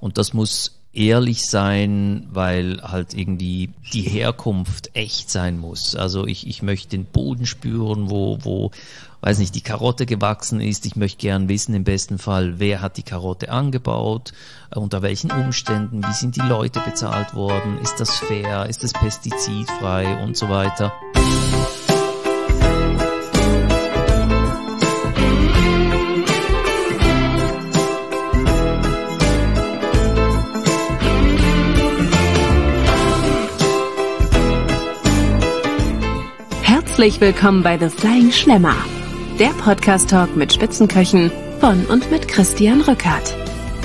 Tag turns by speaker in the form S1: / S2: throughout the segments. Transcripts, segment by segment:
S1: Und das muss ehrlich sein, weil halt irgendwie die Herkunft echt sein muss. Also ich möchte den Boden spüren, wo weiß nicht, die Karotte gewachsen ist. Ich möchte gern wissen, im besten Fall, wer hat die Karotte angebaut, unter welchen Umständen, wie sind die Leute bezahlt worden, ist das fair, ist das pestizidfrei und so weiter.
S2: Herzlich willkommen bei The Flying Schlemmer, der Podcast-Talk mit Spitzenköchen von und mit Christian Rückert.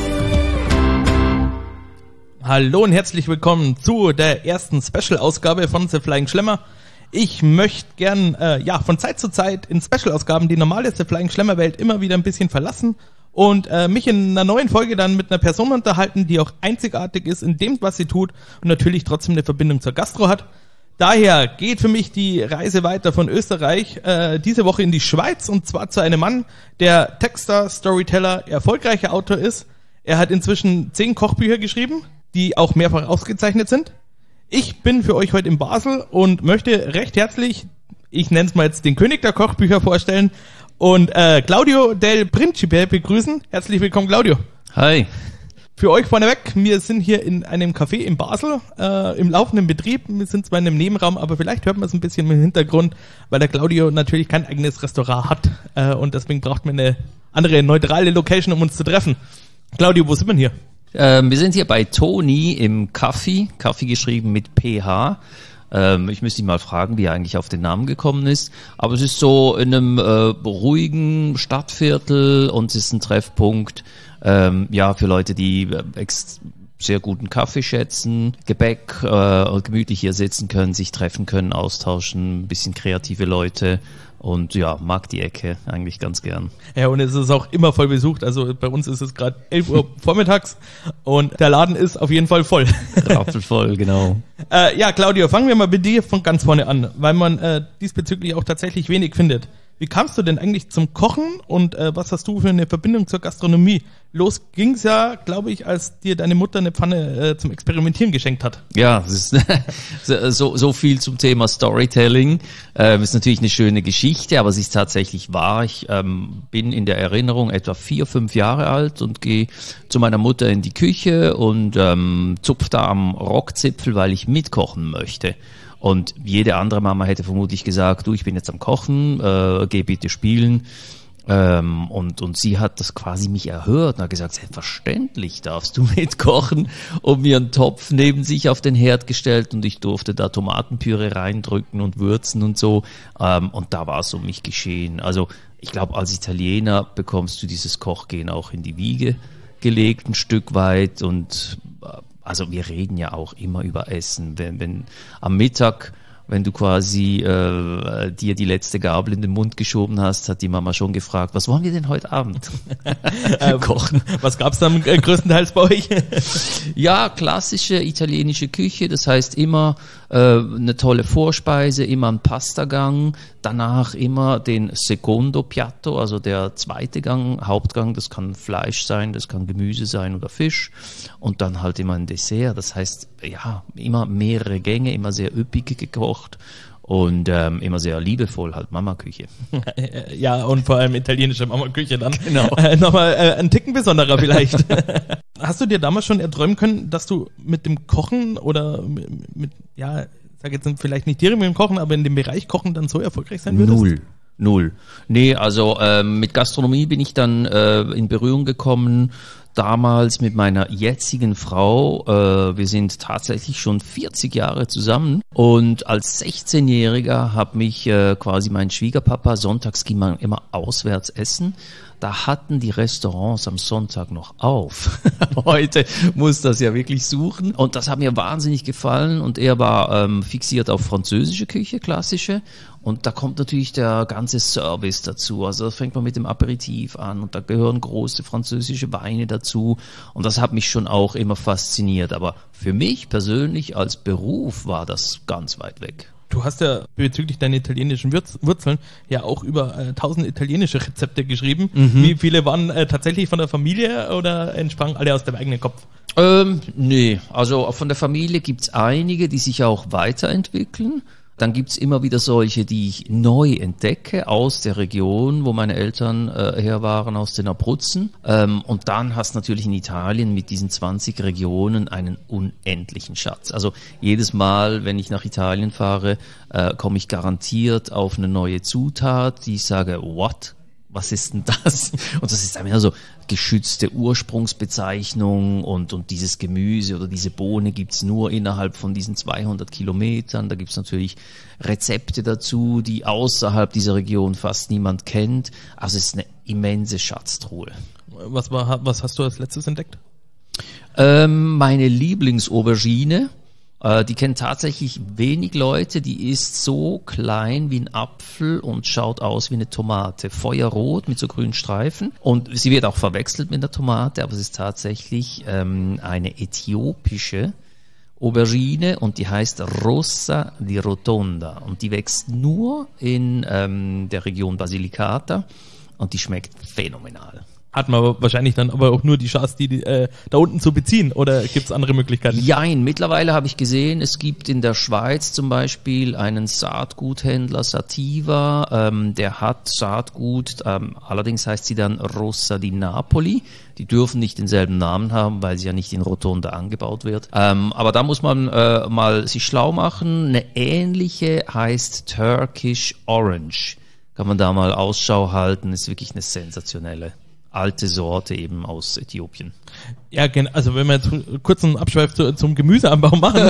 S3: Hallo und herzlich willkommen zu der ersten Special-Ausgabe von The Flying Schlemmer. Ich möchte gern von Zeit zu Zeit in Special-Ausgaben die normale The Flying Schlemmer-Welt immer wieder ein bisschen verlassen und mich in einer neuen Folge dann mit einer Person unterhalten, die auch einzigartig ist in dem, was sie tut und natürlich trotzdem eine Verbindung zur Gastro hat. Daher geht für mich die Reise weiter von Österreich diese Woche in die Schweiz, und zwar zu einem Mann, der Texter, Storyteller, erfolgreicher Autor ist. Er hat inzwischen 10 Kochbücher geschrieben, die auch mehrfach ausgezeichnet sind. Ich bin für euch heute in Basel und möchte recht herzlich, ich nenne es mal jetzt den König der Kochbücher vorstellen und Claudio Del Principe begrüßen. Herzlich willkommen, Claudio.
S1: Hi.
S3: Für euch vorneweg, wir sind hier in einem Café in Basel, im laufenden Betrieb. Wir sind zwar in einem Nebenraum, aber vielleicht hört man es ein bisschen im Hintergrund, weil der Claudio natürlich kein eigenes Restaurant hat und deswegen braucht man eine andere, neutrale Location, um uns zu treffen. Claudio, wo sind wir hier?
S1: Wir sind hier bei Toni im Kaffee geschrieben mit PH. Ich müsste ihn mal fragen, wie er eigentlich auf den Namen gekommen ist. Aber es ist so in einem ruhigen Stadtviertel und es ist ein Treffpunkt für Leute, die sehr guten Kaffee schätzen, Gebäck, gemütlich hier sitzen können, sich treffen können, austauschen, ein bisschen kreative Leute. Und ja, mag die Ecke eigentlich ganz gern.
S3: Ja, und es ist auch immer voll besucht. Also bei uns ist es gerade 11 Uhr vormittags und der Laden ist auf jeden Fall voll.
S1: Rappelvoll, genau.
S3: Claudio, fangen wir mal bei dir von ganz vorne an, weil man diesbezüglich auch tatsächlich wenig findet. Wie kamst du denn eigentlich zum Kochen und was hast du für eine Verbindung zur Gastronomie? Los ging's ja, glaube ich, als dir deine Mutter eine Pfanne zum Experimentieren geschenkt hat.
S1: Ja, das ist so viel zum Thema Storytelling. Ist natürlich eine schöne Geschichte, aber sie ist tatsächlich wahr. Ich bin in der Erinnerung etwa 4-5 Jahre alt und gehe zu meiner Mutter in die Küche und zupf da am Rockzipfel, weil ich mitkochen möchte. Und jede andere Mama hätte vermutlich gesagt, du, ich bin jetzt am Kochen, geh bitte spielen. Und sie hat das quasi mich erhört und hat gesagt, selbstverständlich darfst du mitkochen, und mir einen Topf neben sich auf den Herd gestellt und ich durfte da Tomatenpüree reindrücken und würzen und so. Und da war es um mich geschehen. Also ich glaube, als Italiener bekommst du dieses Kochgehen auch in die Wiege gelegt, ein Stück weit. Und also wir reden ja auch immer über Essen. Wenn am Mittag, wenn du quasi dir die letzte Gabel in den Mund geschoben hast, hat die Mama schon gefragt, was wollen wir denn heute Abend kochen?
S3: Was gab's dann größtenteils bei euch?
S1: Ja, klassische italienische Küche, das heißt immer eine tolle Vorspeise, immer ein Pastagang, danach immer den Secondo Piatto, also der zweite Gang, Hauptgang, das kann Fleisch sein, das kann Gemüse sein oder Fisch, und dann halt immer ein Dessert, das heißt, ja, immer mehrere Gänge, immer sehr üppig gekocht und immer sehr liebevoll, halt Mama-Küche.
S3: Ja, und vor allem italienische Mama-Küche dann.
S1: Genau.
S3: Nochmal ein Ticken besonderer vielleicht. Hast du dir damals schon erträumen können, dass du mit dem Kochen oder mit sag jetzt vielleicht nicht direkt mit dem Kochen, aber in dem Bereich Kochen dann so erfolgreich sein würdest?
S1: Null. Nee, also mit Gastronomie bin ich dann in Berührung gekommen, damals mit meiner jetzigen Frau. Wir sind tatsächlich schon 40 Jahre zusammen, und als 16-Jähriger hat mich quasi mein Schwiegerpapa, sonntags ging man immer auswärts essen. Da hatten die Restaurants am Sonntag noch auf. Heute muss das ja wirklich suchen. Und das hat mir wahnsinnig gefallen. Und er war fixiert auf französische Küche, klassische. Und da kommt natürlich der ganze Service dazu. Also da fängt man mit dem Aperitif an und da gehören große französische Weine dazu. Und das hat mich schon auch immer fasziniert. Aber für mich persönlich als Beruf war das ganz weit weg.
S3: Du hast ja bezüglich deiner italienischen Wurzeln ja auch über 1000 italienische Rezepte geschrieben. Mhm. Wie viele waren tatsächlich von der Familie oder entsprangen alle aus deinem eigenen Kopf?
S1: Nee, also von der Familie gibt's einige, die sich auch weiterentwickeln. Dann gibt's immer wieder solche, die ich neu entdecke aus der Region, wo meine Eltern her waren, aus den Abruzzen. Und dann hast du natürlich in Italien mit diesen 20 Regionen einen unendlichen Schatz. Also jedes Mal, wenn ich nach Italien fahre, komme ich garantiert auf eine neue Zutat, die ich sage, what? Was ist denn das? Und das ist dann wieder so geschützte Ursprungsbezeichnung und dieses Gemüse oder diese Bohne gibt's nur innerhalb von diesen 200 Kilometern. Da gibt's natürlich Rezepte dazu, die außerhalb dieser Region fast niemand kennt. Also es ist eine immense Schatztruhe.
S3: Was hast du als letztes entdeckt?
S1: Meine Lieblingsaubergine. Die kennen tatsächlich wenig Leute, die ist so klein wie ein Apfel und schaut aus wie eine Tomate. Feuerrot mit so grünen Streifen und sie wird auch verwechselt mit der Tomate, aber es ist tatsächlich eine äthiopische Aubergine und die heißt Rossa di Rotonda und die wächst nur in der Region Basilicata und die schmeckt phänomenal.
S3: Hat man aber wahrscheinlich dann aber auch nur die Chance, die da unten zu beziehen, oder gibt es andere Möglichkeiten?
S1: Jein, mittlerweile habe ich gesehen, es gibt in der Schweiz zum Beispiel einen Saatguthändler, Sativa, der hat Saatgut, allerdings heißt sie dann Rossa di Napoli. Die dürfen nicht denselben Namen haben, weil sie ja nicht in Rotonda angebaut wird. Aber da muss man mal sich schlau machen. Eine ähnliche heißt Turkish Orange. Kann man da mal Ausschau halten, ist wirklich eine sensationelle alte Sorte eben aus Äthiopien.
S3: Ja, also wenn wir jetzt kurz einen Abschweif zum Gemüseanbau machen,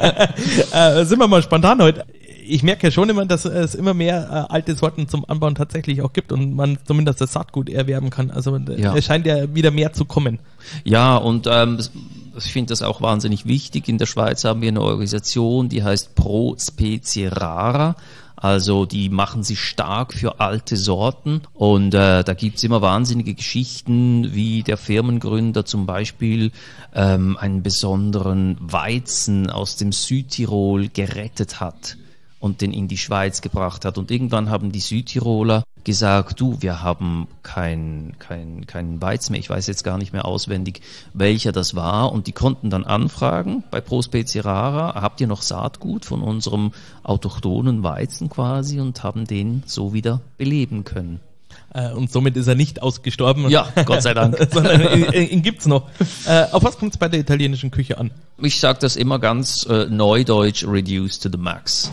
S3: sind wir mal spontan heute. Ich merke ja schon immer, dass es immer mehr alte Sorten zum Anbauen tatsächlich auch gibt und man zumindest das Saatgut erwerben kann. Also es scheint ja wieder mehr zu kommen.
S1: Ja, und ich finde das auch wahnsinnig wichtig. In der Schweiz haben wir eine Organisation, die heißt Pro Specie Rara. Also die machen sich stark für alte Sorten und da gibt's immer wahnsinnige Geschichten, wie der Firmengründer zum Beispiel einen besonderen Weizen aus dem Südtirol gerettet hat und den in die Schweiz gebracht hat. Und irgendwann haben die Südtiroler gesagt, du, wir haben keinen Weizen mehr, ich weiß jetzt gar nicht mehr auswendig, welcher das war, und die konnten dann anfragen bei Pro Specie Rara, habt ihr noch Saatgut von unserem autochthonen Weizen quasi, und haben den so wieder beleben können.
S3: Und somit ist er nicht ausgestorben.
S1: Ja, Gott sei Dank.
S3: Sondern ihn gibt's noch. Auf was kommt es bei der italienischen Küche an?
S1: Ich sage das immer ganz neudeutsch, reduced to the max.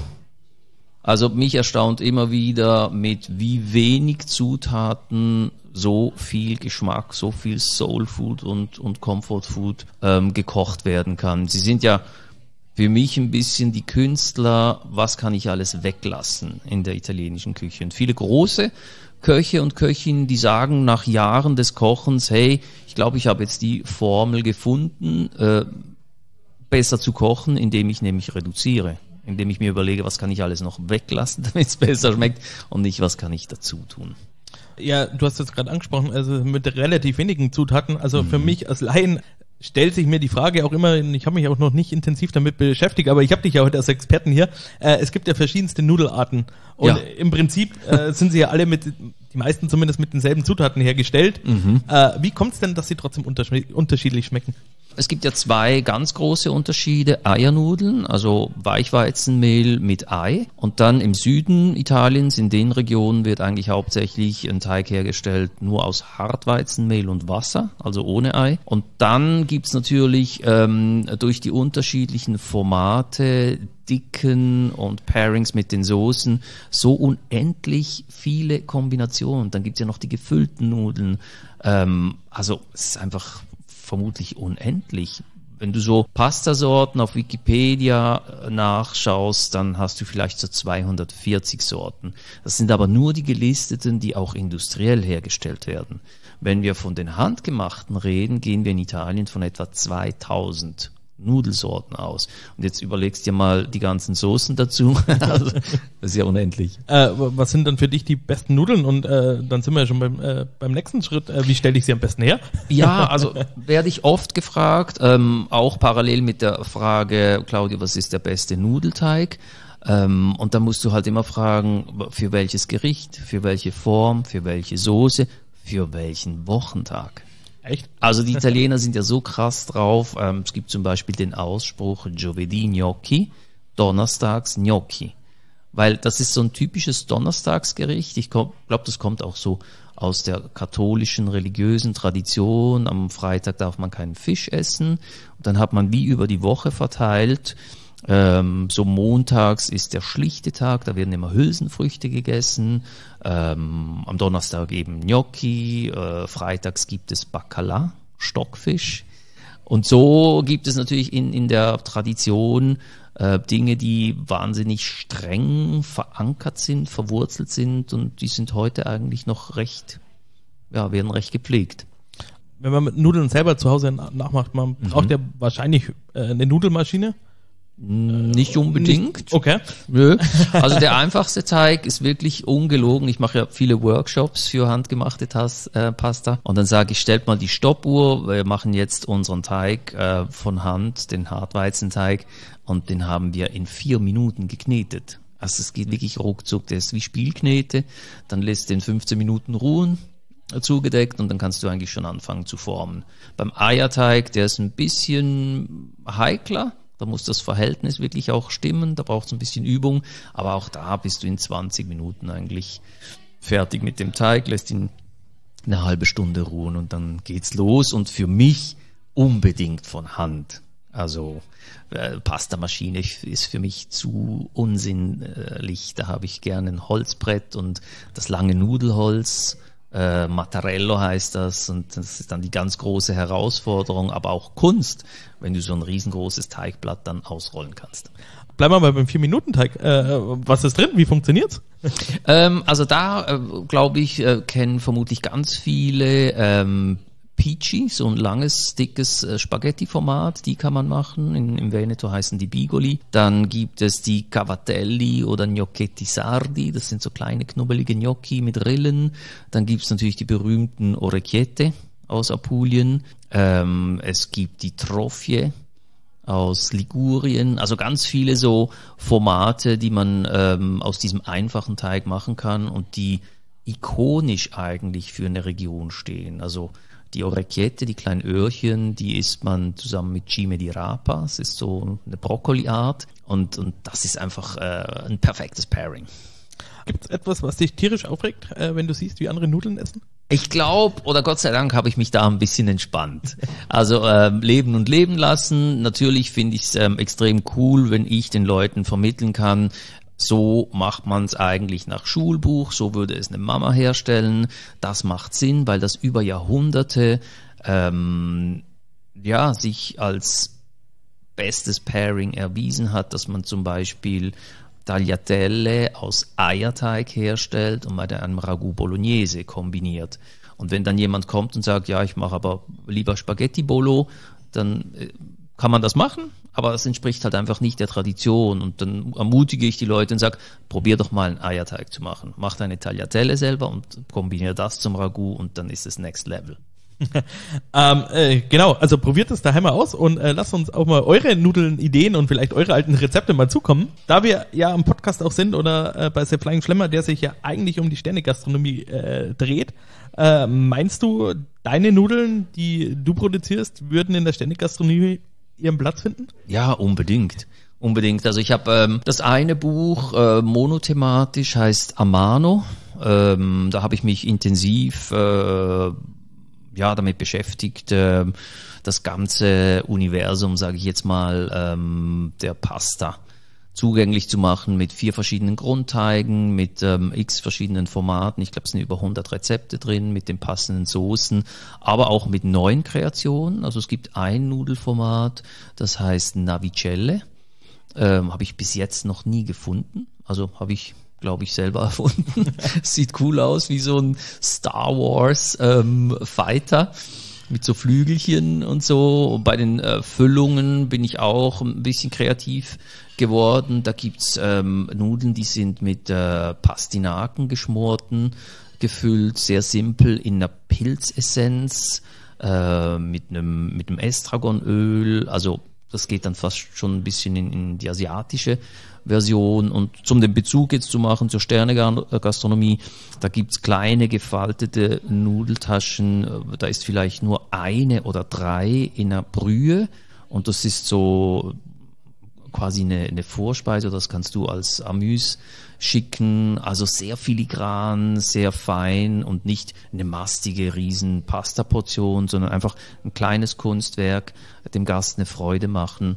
S1: Also mich erstaunt immer wieder, mit wie wenig Zutaten so viel Geschmack, so viel Soul Food und Comfort Food gekocht werden kann. Sie sind ja für mich ein bisschen die Künstler, was kann ich alles weglassen in der italienischen Küche. Und viele große Köche und Köchinnen, die sagen nach Jahren des Kochens, hey, ich glaube, ich habe jetzt die Formel gefunden, besser zu kochen, indem ich nämlich reduziere. Indem ich mir überlege, was kann ich alles noch weglassen, damit es besser schmeckt, und nicht, was kann ich dazu tun.
S3: Ja, du hast das gerade angesprochen, also mit relativ wenigen Zutaten. Also für mich als Laien stellt sich mir die Frage auch immer, ich habe mich auch noch nicht intensiv damit beschäftigt, aber ich habe dich ja heute als Experten hier. Es gibt ja verschiedenste Nudelarten und ja, im Prinzip sind sie ja alle die meisten zumindest mit denselben Zutaten hergestellt. Wie kommt es denn, dass sie trotzdem unterschiedlich schmecken?
S1: Es gibt ja zwei ganz große Unterschiede. Eiernudeln, also Weichweizenmehl mit Ei. Und dann im Süden Italiens, in den Regionen, wird eigentlich hauptsächlich ein Teig hergestellt nur aus Hartweizenmehl und Wasser, also ohne Ei. Und dann gibt's natürlich durch die unterschiedlichen Formate, Dicken und Pairings mit den Soßen so unendlich viele Kombinationen. Dann gibt's ja noch die gefüllten Nudeln. Also es ist einfach vermutlich unendlich. Wenn du so Pastasorten auf Wikipedia nachschaust, dann hast du vielleicht so 240 Sorten. Das sind aber nur die gelisteten, die auch industriell hergestellt werden. Wenn wir von den handgemachten reden, gehen wir in Italien von etwa 2000 Nudelsorten aus. Und jetzt überlegst dir mal die ganzen Soßen dazu. Also, das ist ja unendlich.
S3: Was sind dann für dich die besten Nudeln? Und dann sind wir ja schon beim nächsten Schritt. Wie stelle ich sie am besten her?
S1: Ja, also werde ich oft gefragt, auch parallel mit der Frage, Claudio, was ist der beste Nudelteig? Und da musst du halt immer fragen, für welches Gericht, für welche Form, für welche Soße, für welchen Wochentag.
S3: Echt?
S1: Also die Italiener sind ja so krass drauf. Es gibt zum Beispiel den Ausspruch Giovedì Gnocchi, donnerstags Gnocchi. Weil das ist so ein typisches Donnerstagsgericht. Ich glaube, das kommt auch so aus der katholischen religiösen Tradition. Am Freitag darf man keinen Fisch essen. Und dann hat man wie über die Woche verteilt. So montags ist der schlichte Tag, da werden immer Hülsenfrüchte gegessen. Am Donnerstag eben Gnocchi. Freitags gibt es Bacala, Stockfisch. Und so gibt es natürlich in der Tradition Dinge, die wahnsinnig streng verankert sind, verwurzelt sind und die sind heute eigentlich noch werden recht gepflegt.
S3: Wenn man mit Nudeln selber zu Hause nachmacht, man braucht ja wahrscheinlich eine Nudelmaschine.
S1: Nicht unbedingt.
S3: Okay.
S1: Nö. Also der einfachste Teig ist wirklich ungelogen. Ich mache ja viele Workshops für handgemachte Pasta. Und dann sage ich, stellt mal die Stoppuhr. Wir machen jetzt unseren Teig von Hand, den Hartweizenteig. Und den haben wir in 4 Minuten geknetet. Also es geht wirklich ruckzuck. Der ist wie Spielknete. Dann lässt den 15 Minuten ruhen, zugedeckt. Und dann kannst du eigentlich schon anfangen zu formen. Beim Eierteig, der ist ein bisschen heikler. Da muss das Verhältnis wirklich auch stimmen, da braucht es ein bisschen Übung, aber auch da bist du in 20 Minuten eigentlich fertig mit dem Teig, lässt ihn eine halbe Stunde ruhen und dann geht's los und für mich unbedingt von Hand. Also Pastamaschine ist für mich zu unsinnlich, da habe ich gerne ein Holzbrett und das lange Nudelholz. Mattarello heißt das und das ist dann die ganz große Herausforderung, aber auch Kunst, wenn du so ein riesengroßes Teigblatt dann ausrollen kannst.
S3: Bleiben wir mal beim 4-Minuten-Teig. Was ist drin? Wie funktioniert's?
S1: Also da, glaube ich, kennen vermutlich ganz viele Pici, so ein langes, dickes Spaghetti-Format, die kann man machen. Im Veneto heißen die Bigoli. Dann gibt es die Cavatelli oder Gnocchetti Sardi, das sind so kleine knubbelige Gnocchi mit Rillen. Dann gibt es natürlich die berühmten Orecchiette aus Apulien. Es gibt die Trofie aus Ligurien, also ganz viele so Formate, die man aus diesem einfachen Teig machen kann und die ikonisch eigentlich für eine Region stehen. Also die Orecchiette, die kleinen Öhrchen, die isst man zusammen mit Cime di Rapa. Das ist so eine Brokkoli-Art und das ist einfach ein perfektes Pairing.
S3: Gibt es etwas, was dich tierisch aufregt, wenn du siehst, wie andere Nudeln essen?
S1: Ich glaube, oder Gott sei Dank habe ich mich da ein bisschen entspannt. Also leben und leben lassen. Natürlich finde ich es extrem cool, wenn ich den Leuten vermitteln kann, so macht man es eigentlich nach Schulbuch, so würde es eine Mama herstellen. Das macht Sinn, weil das über Jahrhunderte sich als bestes Pairing erwiesen hat, dass man zum Beispiel Tagliatelle aus Eierteig herstellt und mit einem Ragout Bolognese kombiniert. Und wenn dann jemand kommt und sagt, ja, ich mache aber lieber Spaghetti Bolo, dann kann man das machen, aber es entspricht halt einfach nicht der Tradition. Und dann ermutige ich die Leute und sage, probier doch mal einen Eierteig zu machen. Mach deine Tagliatelle selber und kombiniere das zum Ragout und dann ist es Next Level.
S3: Genau, also probiert es daheim mal aus und lasst uns auch mal eure Nudeln, Ideen und vielleicht eure alten Rezepte mal zukommen. Da wir ja am Podcast auch sind oder bei The Flying Schlemmer, der sich ja eigentlich um die Sternegastronomie dreht, meinst du, deine Nudeln, die du produzierst, würden in der Sternegastronomie ihren Platz finden? Ja,
S1: unbedingt. Unbedingt. Also ich habe das eine Buch monothematisch, heißt Amano. Da habe ich mich intensiv damit beschäftigt, das ganze Universum, sage ich jetzt mal, der Pasta zugänglich zu machen mit 4 verschiedenen Grundteigen, mit x verschiedenen Formaten. Ich glaube, es sind über 100 Rezepte drin, mit den passenden Soßen, aber auch mit neuen Kreationen. Also es gibt ein Nudelformat, das heißt Navicelle. Habe ich bis jetzt noch nie gefunden. Also habe ich, glaube ich, selber erfunden. Sieht cool aus, wie so ein Star Wars Fighter mit so Flügelchen und so. Und bei den Füllungen bin ich auch ein bisschen kreativ geworden. Da gibt's Nudeln, die sind mit Pastinaken geschmorten, gefüllt, sehr simpel in einer Pilzessenz, mit einem Estragonöl. Also das geht dann fast schon ein bisschen in die asiatische Version. Und zum den Bezug jetzt zu machen zur Sternegastronomie, da gibt's kleine gefaltete Nudeltaschen, da ist vielleicht nur 1 oder 3 in einer Brühe und das ist so quasi eine Vorspeise, das kannst du als Amüs schicken, also sehr filigran, sehr fein und nicht eine mastige riesen Pasta-Portion, sondern einfach ein kleines Kunstwerk, dem Gast eine Freude machen,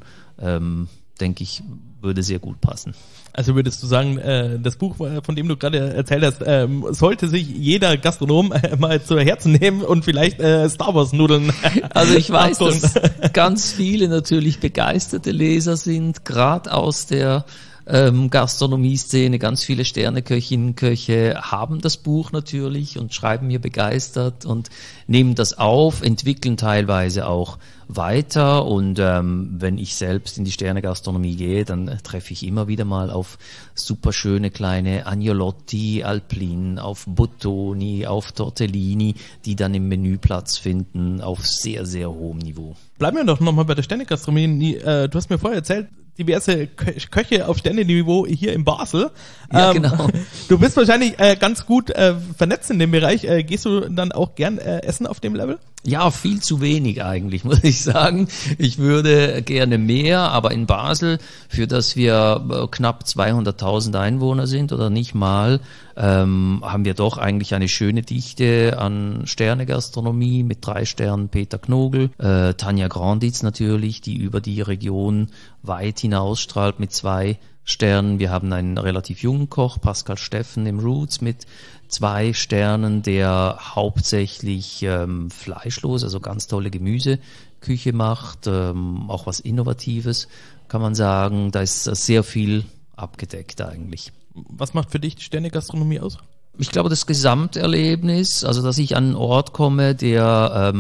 S1: denke ich, würde sehr gut passen.
S3: Also würdest du sagen, das Buch, von dem du gerade erzählt hast, sollte sich jeder Gastronom mal zu Herzen nehmen und vielleicht Star Wars Nudeln
S1: Also ich weiß, dass ganz viele natürlich begeisterte Leser sind, gerade aus der Gastronomie-Szene. Ganz viele Sterneköchinnen, Köche haben das Buch natürlich und schreiben mir begeistert und nehmen das auf, entwickeln teilweise auch weiter und wenn ich selbst in die Sternegastronomie gehe, dann treffe ich immer wieder mal auf super schöne kleine Agnolotti, Alpline, auf Bottoni, auf Tortellini, die dann im Menü Platz finden auf sehr, sehr hohem Niveau.
S3: Bleiben wir doch nochmal bei der Sternegastronomie. Du hast mir vorher erzählt, diverse Köche auf Sterneniveau hier in Basel.
S1: Ja, genau.
S3: Du bist wahrscheinlich ganz gut vernetzt in dem Bereich. Gehst du dann auch gern essen auf dem Level?
S1: Ja, viel zu wenig eigentlich, muss ich sagen. Ich würde gerne mehr, aber in Basel, für das wir knapp 200.000 Einwohner sind oder nicht mal, haben wir doch eigentlich eine schöne Dichte an Sternegastronomie mit 3 Sternen Peter Knogel, Tanja Granditz natürlich, die über die Region weit hinausstrahlt mit 2 Sternen. Wir haben einen relativ jungen Koch, Pascal Steffen im Roots mit 2 Sternen, der hauptsächlich fleischlos, also ganz tolle Gemüseküche macht, auch was Innovatives, kann man sagen. Da ist sehr viel abgedeckt eigentlich.
S3: Was macht für dich die Sternegastronomie aus?
S1: Ich glaube, das Gesamterlebnis, also dass ich an einen Ort komme, der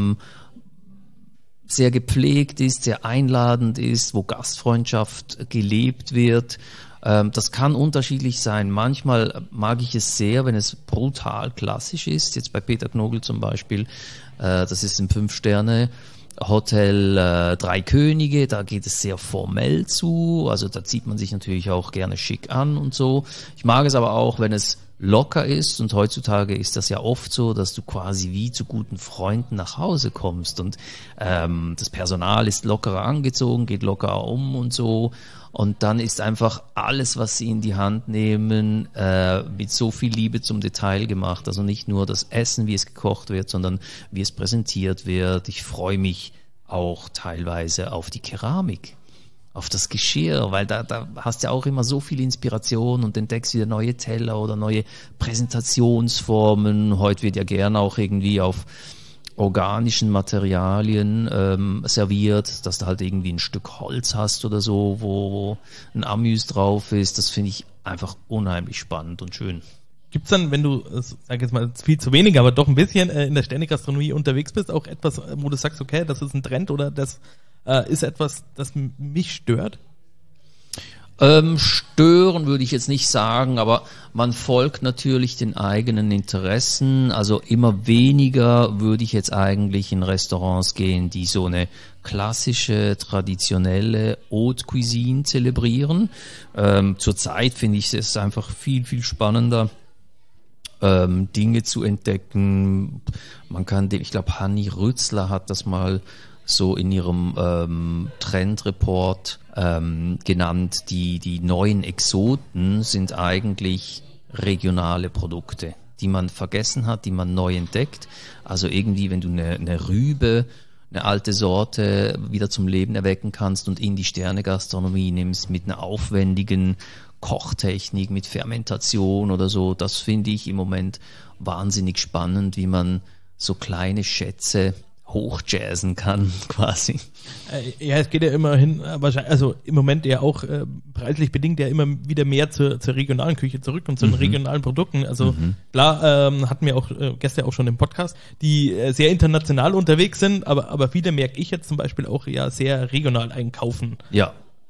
S1: sehr gepflegt ist, sehr einladend ist, wo Gastfreundschaft gelebt wird. Das kann unterschiedlich sein. Manchmal mag ich es sehr, wenn es brutal klassisch ist. Jetzt bei Peter Knogel zum Beispiel, das ist ein 5-Sterne-Hotel 3 Könige, da geht es sehr formell zu. Also da zieht man sich natürlich auch gerne schick an und so. Ich mag es aber auch, wenn es locker ist und heutzutage ist das ja oft so, dass du quasi wie zu guten Freunden nach Hause kommst und das Personal ist lockerer angezogen, geht lockerer um und so und dann ist einfach alles, was sie in die Hand nehmen, mit so viel Liebe zum Detail gemacht, also nicht nur das Essen, wie es gekocht wird, sondern wie es präsentiert wird. Ich freue mich auch teilweise auf die Keramik, auf das Geschirr, weil da hast du ja auch immer so viel Inspiration und entdeckst wieder neue Teller oder neue Präsentationsformen. Heute wird ja gern auch irgendwie auf organischen Materialien serviert, dass du halt irgendwie ein Stück Holz hast oder so, wo ein Amüs drauf ist. Das finde ich einfach unheimlich spannend und schön.
S3: Gibt's dann, wenn du, sag jetzt mal viel zu wenig, aber doch ein bisschen in der Sternegastronomie unterwegs bist, auch etwas, wo du sagst, okay, das ist ein Trend oder das ist etwas, das mich stört?
S1: Stören würde ich jetzt nicht sagen, aber man folgt natürlich den eigenen Interessen. Also immer weniger würde ich jetzt eigentlich in Restaurants gehen, die so eine klassische, traditionelle Haute Cuisine zelebrieren. Zurzeit finde ich es einfach viel, viel spannender, Dinge zu entdecken. Man kann, ich glaube, Hanni Rützler hat das mal so in ihrem Trendreport genannt, die neuen Exoten sind eigentlich regionale Produkte, die man vergessen hat, die man neu entdeckt. Also irgendwie, wenn du eine Rübe, eine alte Sorte wieder zum Leben erwecken kannst und in die Sternegastronomie nimmst mit einer aufwendigen Kochtechnik, mit Fermentation oder so, das finde ich im Moment wahnsinnig spannend, wie man so kleine Schätze hochjazzen kann, quasi.
S3: Ja, es geht ja immerhin, wahrscheinlich, also im Moment ja auch preislich bedingt ja immer wieder mehr zur regionalen Küche zurück und zu den regionalen Produkten. Also klar, hatten wir auch Gäste auch schon im Podcast, die sehr international unterwegs sind, aber viele merke ich jetzt zum Beispiel auch ja sehr regional einkaufen.
S1: Ja,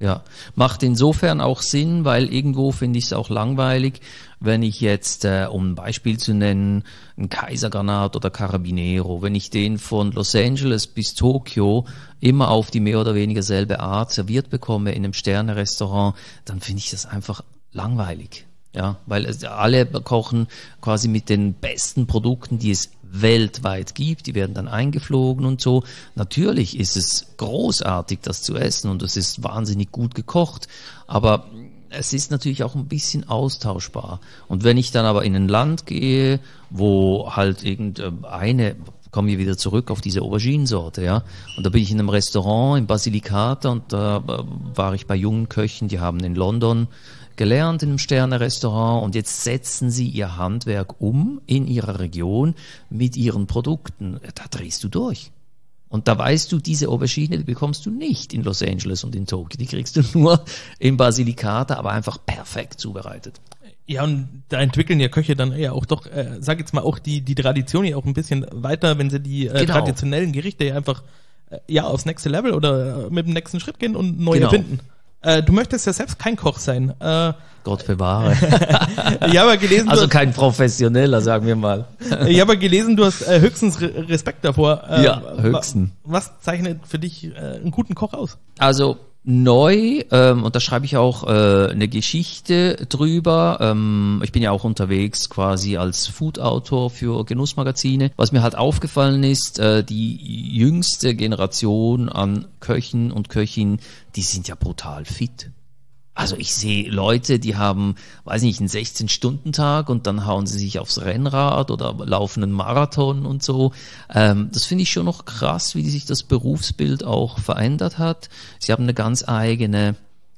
S1: Ja, macht insofern auch Sinn, weil irgendwo finde ich es auch langweilig, wenn ich jetzt, um ein Beispiel zu nennen, ein Kaisergranat oder Carabinero, wenn ich den von Los Angeles bis Tokio immer auf die mehr oder weniger selbe Art serviert bekomme in einem Sterne-Restaurant, dann finde ich das einfach langweilig. Ja, weil alle kochen quasi mit den besten Produkten, die es weltweit gibt, die werden dann eingeflogen und so. Natürlich ist es großartig, das zu essen und es ist wahnsinnig gut gekocht, aber es ist natürlich auch ein bisschen austauschbar. Und wenn ich dann aber in ein Land gehe, wo halt kommen wir wieder zurück auf diese Auberginensorte, ja. Und da bin ich in einem Restaurant in Basilicata und da war ich bei jungen Köchen, die haben in London gelernt in einem Sterne-Restaurant und jetzt setzen sie ihr Handwerk um in ihrer Region mit ihren Produkten. Da drehst du durch. Und da weißt du, diese Aubergine, die bekommst du nicht in Los Angeles und in Tokio. Die kriegst du nur in Basilicata, aber einfach perfekt zubereitet.
S3: Ja, und da entwickeln ja Köche dann ja auch doch, sag jetzt mal auch die Tradition ja auch ein bisschen weiter, wenn sie die traditionellen Gerichte ja einfach aufs nächste Level oder mit dem nächsten Schritt gehen und neu erfinden. Du möchtest ja selbst kein Koch sein.
S1: Gott bewahre.
S3: Ich habe gelesen,
S1: also kein Professioneller, sagen wir mal.
S3: Ich habe gelesen, du hast höchstens Respekt davor.
S1: Ja, höchstens.
S3: Was zeichnet für dich einen guten Koch aus?
S1: Also neu, und da schreibe ich auch eine Geschichte drüber. Ich bin ja auch unterwegs quasi als Food-Autor für Genussmagazine. Was mir halt aufgefallen ist, die jüngste Generation an Köchen und Köchinnen, die sind ja brutal fit. Also ich sehe Leute, die haben, weiß nicht, einen 16-Stunden-Tag und dann hauen sie sich aufs Rennrad oder laufen einen Marathon und so. Das finde ich schon noch krass, wie sich das Berufsbild auch verändert hat. Sie haben eine ganz eigene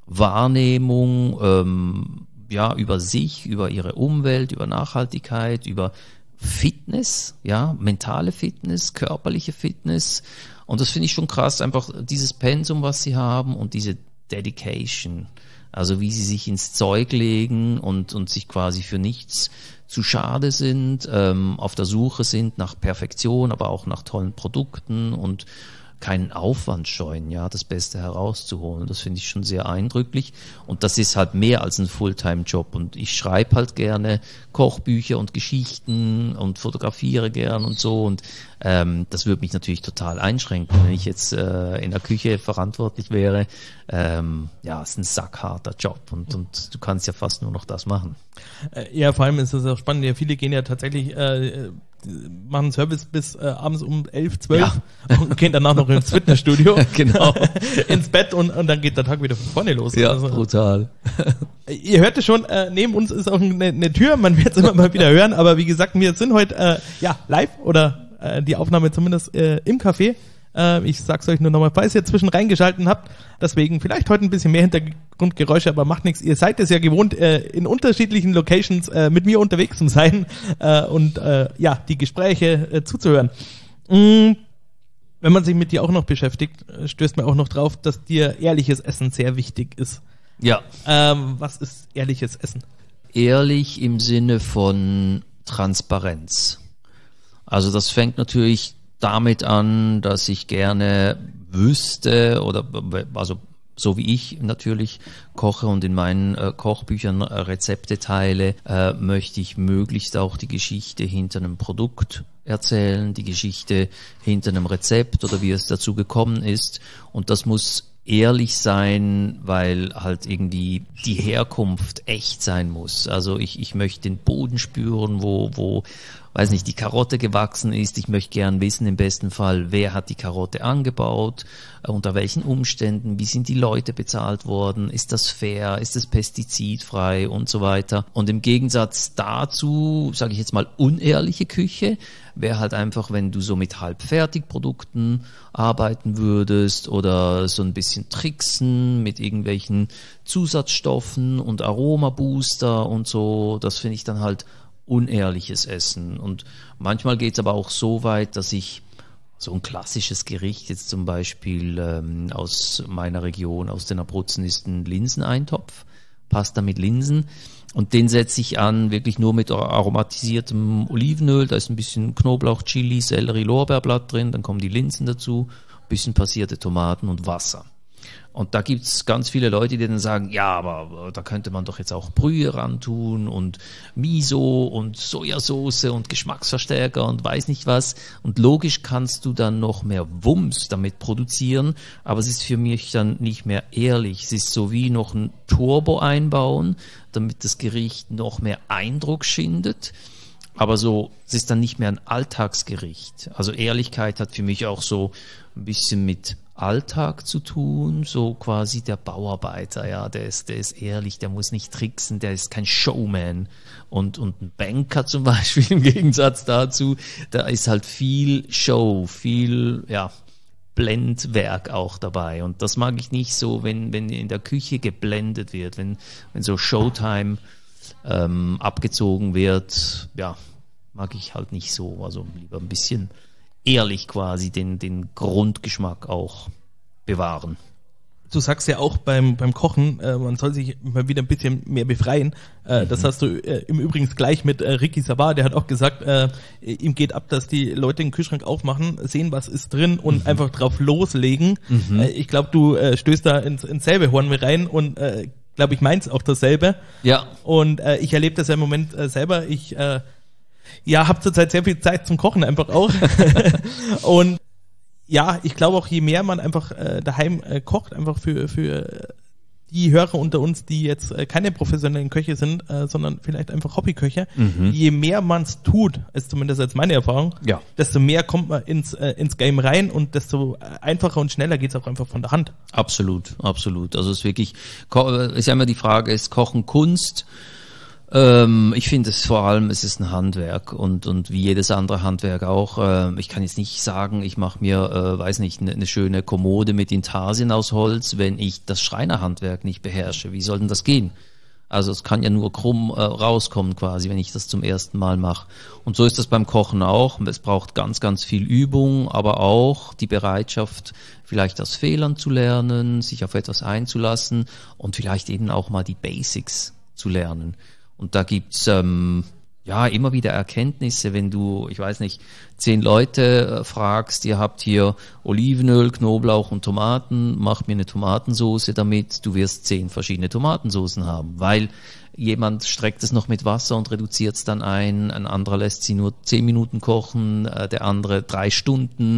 S1: Wahrnehmung, über sich, über ihre Umwelt, über Nachhaltigkeit, über Fitness, ja, mentale Fitness, körperliche Fitness. Und das finde ich schon krass, einfach dieses Pensum, was sie haben und diese Dedication. Also wie sie sich ins Zeug legen und sich quasi für nichts zu schade sind, auf der Suche sind nach Perfektion, aber auch nach tollen Produkten und keinen Aufwand scheuen, ja, das Beste herauszuholen. Das finde ich schon sehr eindrücklich. Und das ist halt mehr als ein Fulltime-Job. Und ich schreibe halt gerne Kochbücher und Geschichten und fotografiere gern und so. Und das würde mich natürlich total einschränken, wenn ich jetzt in der Küche verantwortlich wäre. Es ist ein sackharter Job und du kannst ja fast nur noch das machen.
S3: Ja, vor allem ist das auch spannend. Ja, viele gehen ja tatsächlich machen Service bis abends um 11, 12 und gehen danach noch ins Fitnessstudio,
S1: genau,
S3: ins Bett und dann geht der Tag wieder von vorne los.
S1: Ja, also, brutal.
S3: Ihr hört es schon, neben uns ist auch eine Tür, man wird es immer mal wieder hören, aber wie gesagt, wir sind heute live oder die Aufnahme zumindest im Café. Ich sag's euch nur nochmal, falls ihr zwischen reingeschalten habt, deswegen vielleicht heute ein bisschen mehr Hintergrundgeräusche, aber macht nichts. Ihr seid es ja gewohnt, in unterschiedlichen Locations mit mir unterwegs zu sein und die Gespräche zuzuhören. Wenn man sich mit dir auch noch beschäftigt, stößt man auch noch drauf, dass dir ehrliches Essen sehr wichtig ist.
S1: Ja.
S3: Was ist ehrliches Essen?
S1: Ehrlich im Sinne von Transparenz. Also das fängt natürlich damit an, dass ich gerne wüsste so wie ich natürlich koche und in meinen Kochbüchern Rezepte teile, möchte ich möglichst auch die Geschichte hinter einem Produkt erzählen, die Geschichte hinter einem Rezept oder wie es dazu gekommen ist. Und das muss ehrlich sein, weil halt irgendwie die Herkunft echt sein muss. Also ich möchte den Boden spüren, wo weiß nicht, die Karotte gewachsen ist. Ich möchte gern wissen, im besten Fall, wer hat die Karotte angebaut, unter welchen Umständen, wie sind die Leute bezahlt worden, ist das fair, ist es pestizidfrei und so weiter. Und im Gegensatz dazu, sage ich jetzt mal, unehrliche Küche, wäre halt einfach, wenn du so mit Halbfertigprodukten arbeiten würdest oder so ein bisschen tricksen mit irgendwelchen Zusatzstoffen und Aromabooster und so. Das finde ich dann halt unehrliches Essen. Und manchmal geht es aber auch so weit, dass ich so ein klassisches Gericht, jetzt zum Beispiel aus meiner Region, aus den Abruzzen, ist ein Linseneintopf, Pasta mit Linsen. Und den setze ich an, wirklich nur mit aromatisiertem Olivenöl. Da ist ein bisschen Knoblauch, Chili, Sellerie, Lorbeerblatt drin. Dann kommen die Linsen dazu, ein bisschen passierte Tomaten und Wasser. Und da gibt's ganz viele Leute, die dann sagen, ja, aber da könnte man doch jetzt auch Brühe ran tun und Miso und Sojasauce und Geschmacksverstärker und weiß nicht was. Und logisch kannst du dann noch mehr Wumms damit produzieren, aber es ist für mich dann nicht mehr ehrlich. Es ist so wie noch ein Turbo einbauen, damit das Gericht noch mehr Eindruck schindet. Aber so, es ist dann nicht mehr ein Alltagsgericht. Also Ehrlichkeit hat für mich auch so ein bisschen mit Alltag zu tun, so quasi der Bauarbeiter, ja, der ist ehrlich, der muss nicht tricksen, der ist kein Showman. Und ein Banker zum Beispiel im Gegensatz dazu, da ist halt viel Show, viel, ja, Blendwerk auch dabei. Und das mag ich nicht so, wenn in der Küche geblendet wird, wenn so Showtime abgezogen wird, ja, mag ich halt nicht so, also lieber ein bisschen ehrlich quasi den Grundgeschmack auch bewahren.
S3: Du sagst ja auch beim Kochen, man soll sich mal wieder ein bisschen mehr befreien. Das hast du im Übrigen gleich mit Ricky Savar, der hat auch gesagt, ihm geht ab, dass die Leute den Kühlschrank aufmachen, sehen, was ist drin und einfach drauf loslegen. Ich glaube, du stößt da ins selbe Horn mit rein und glaube ich, meins auch dasselbe.
S1: Ja.
S3: Und ich erlebe das ja im Moment selber. Ich habe zurzeit sehr viel Zeit zum Kochen einfach auch. Und ja, ich glaube auch, je mehr man einfach daheim kocht, einfach für die Hörer unter uns, die jetzt keine professionellen Köche sind, sondern vielleicht einfach Hobbyköche, je mehr man es tut, ist zumindest jetzt meine Erfahrung,
S1: ja,
S3: desto mehr kommt man ins Game rein und desto einfacher und schneller geht's auch einfach von der Hand.
S1: Absolut, absolut. Also es ist wirklich, ist ja immer die Frage, ist Kochen Kunst? Ich finde es vor allem, es ist ein Handwerk und wie jedes andere Handwerk auch. Ich kann jetzt nicht sagen, ich mache mir, weiß nicht, eine schöne Kommode mit Intarsien aus Holz, wenn ich das Schreinerhandwerk nicht beherrsche. Wie soll denn das gehen? Also es kann ja nur krumm rauskommen quasi, wenn ich das zum ersten Mal mache. Und so ist das beim Kochen auch. Es braucht ganz, ganz viel Übung, aber auch die Bereitschaft, vielleicht aus Fehlern zu lernen, sich auf etwas einzulassen und vielleicht eben auch mal die Basics zu lernen. Und da gibt's immer wieder Erkenntnisse, wenn du, ich weiß nicht, 10 Leute fragst, ihr habt hier Olivenöl, Knoblauch und Tomaten, macht mir eine Tomatensoße damit, du wirst 10 verschiedene Tomatensoßen haben, weil jemand streckt es noch mit Wasser und reduziert es dann ein anderer lässt sie nur 10 Minuten kochen, der andere 3 Stunden,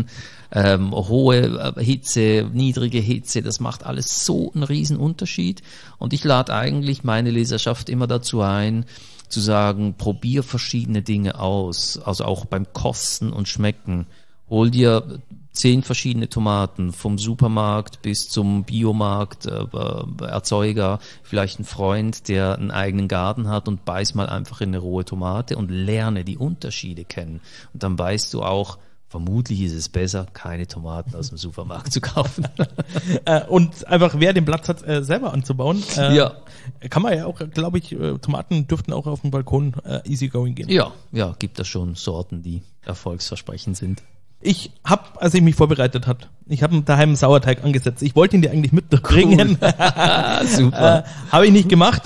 S1: hohe Hitze, niedrige Hitze, das macht alles so einen riesen Unterschied. Und ich lade eigentlich meine Leserschaft immer dazu ein, zu sagen, probier verschiedene Dinge aus, also auch beim Kosten und Schmecken. Hol dir 10 verschiedene Tomaten, vom Supermarkt bis zum Biomarkt, Erzeuger, vielleicht ein Freund, der einen eigenen Garten hat und beiß mal einfach in eine rohe Tomate und lerne die Unterschiede kennen. Und dann weißt du auch, vermutlich ist es besser, keine Tomaten aus dem Supermarkt zu kaufen.
S3: Und einfach, wer den Platz hat, selber anzubauen, kann man ja auch, glaube ich, Tomaten dürften auch auf dem Balkon easygoing gehen.
S1: Ja, gibt es schon Sorten, die erfolgsversprechend sind.
S3: Ich habe, als ich mich vorbereitet habe, ich habe daheim einen Sauerteig angesetzt. Ich wollte ihn dir eigentlich mitbringen.
S1: Cool. Super.
S3: Habe ich nicht gemacht.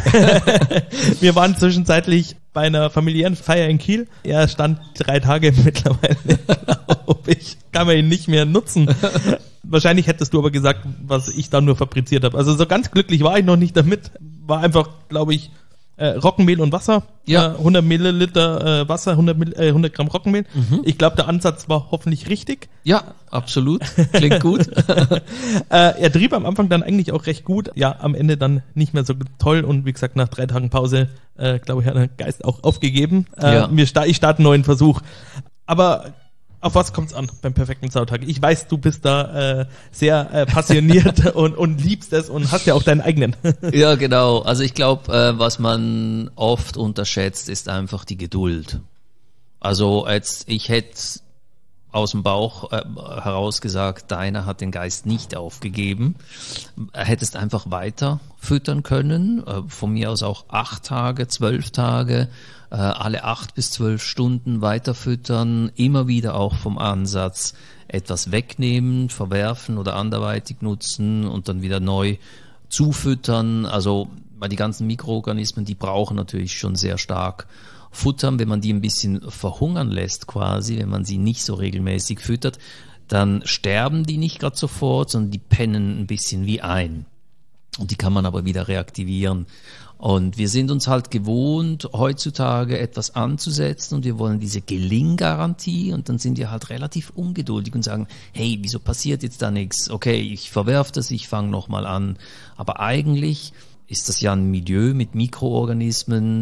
S3: Wir waren zwischenzeitlich bei einer familiären Feier in Kiel. Er stand 3 Tage mittlerweile, glaube ich. Kann man ihn nicht mehr nutzen. Wahrscheinlich hättest du aber gesagt, was ich da nur fabriziert habe. Also so ganz glücklich war ich noch nicht damit. War einfach, glaube ich, Roggenmehl und Wasser, 100 Milliliter Wasser, 100 Gramm Roggenmehl. Ich glaube, der Ansatz war hoffentlich richtig.
S1: Ja, absolut. Klingt gut.
S3: Er trieb am Anfang dann eigentlich auch recht gut. Ja, am Ende dann nicht mehr so toll. Und wie gesagt, nach 3 Tagen Pause, glaube ich, hat der Geist auch aufgegeben. Ich starte einen neuen Versuch. Aber auf was kommt's an beim perfekten Sauerteig? Ich weiß, du bist da sehr passioniert und liebst es und hast ja auch deinen eigenen.
S1: Ja, genau. Also ich glaube, was man oft unterschätzt, ist einfach die Geduld. Also ich hätte aus dem Bauch heraus gesagt, deiner hat den Geist nicht aufgegeben. Hättest einfach weiter füttern können, von mir aus auch 8 Tage, 12 Tage, alle 8 bis 12 Stunden weiter füttern, immer wieder auch vom Ansatz etwas wegnehmen, verwerfen oder anderweitig nutzen und dann wieder neu zufüttern. Also weil die ganzen Mikroorganismen, die brauchen natürlich schon sehr stark Futtern, wenn man die ein bisschen verhungern lässt quasi, wenn man sie nicht so regelmäßig füttert, dann sterben die nicht gerade sofort, sondern die pennen ein bisschen wie ein. Und die kann man aber wieder reaktivieren. Und wir sind uns halt gewohnt, heutzutage etwas anzusetzen und wir wollen diese Gelinggarantie und dann sind wir halt relativ ungeduldig und sagen, hey, wieso passiert jetzt da nichts? Okay, ich verwerfe das, ich fange nochmal an. Aber eigentlich ist das ja ein Milieu mit Mikroorganismen,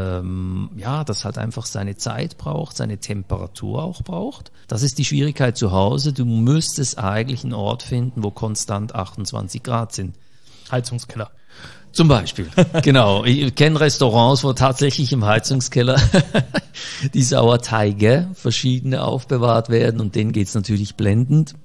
S1: das halt einfach seine Zeit braucht, seine Temperatur auch braucht. Das ist die Schwierigkeit zu Hause. Du müsstest eigentlich einen Ort finden, wo konstant 28 Grad sind.
S3: Heizungskeller.
S1: Zum Beispiel, genau. Ich kenne Restaurants, wo tatsächlich im Heizungskeller die Sauerteige verschiedene aufbewahrt werden und denen geht's natürlich blendend.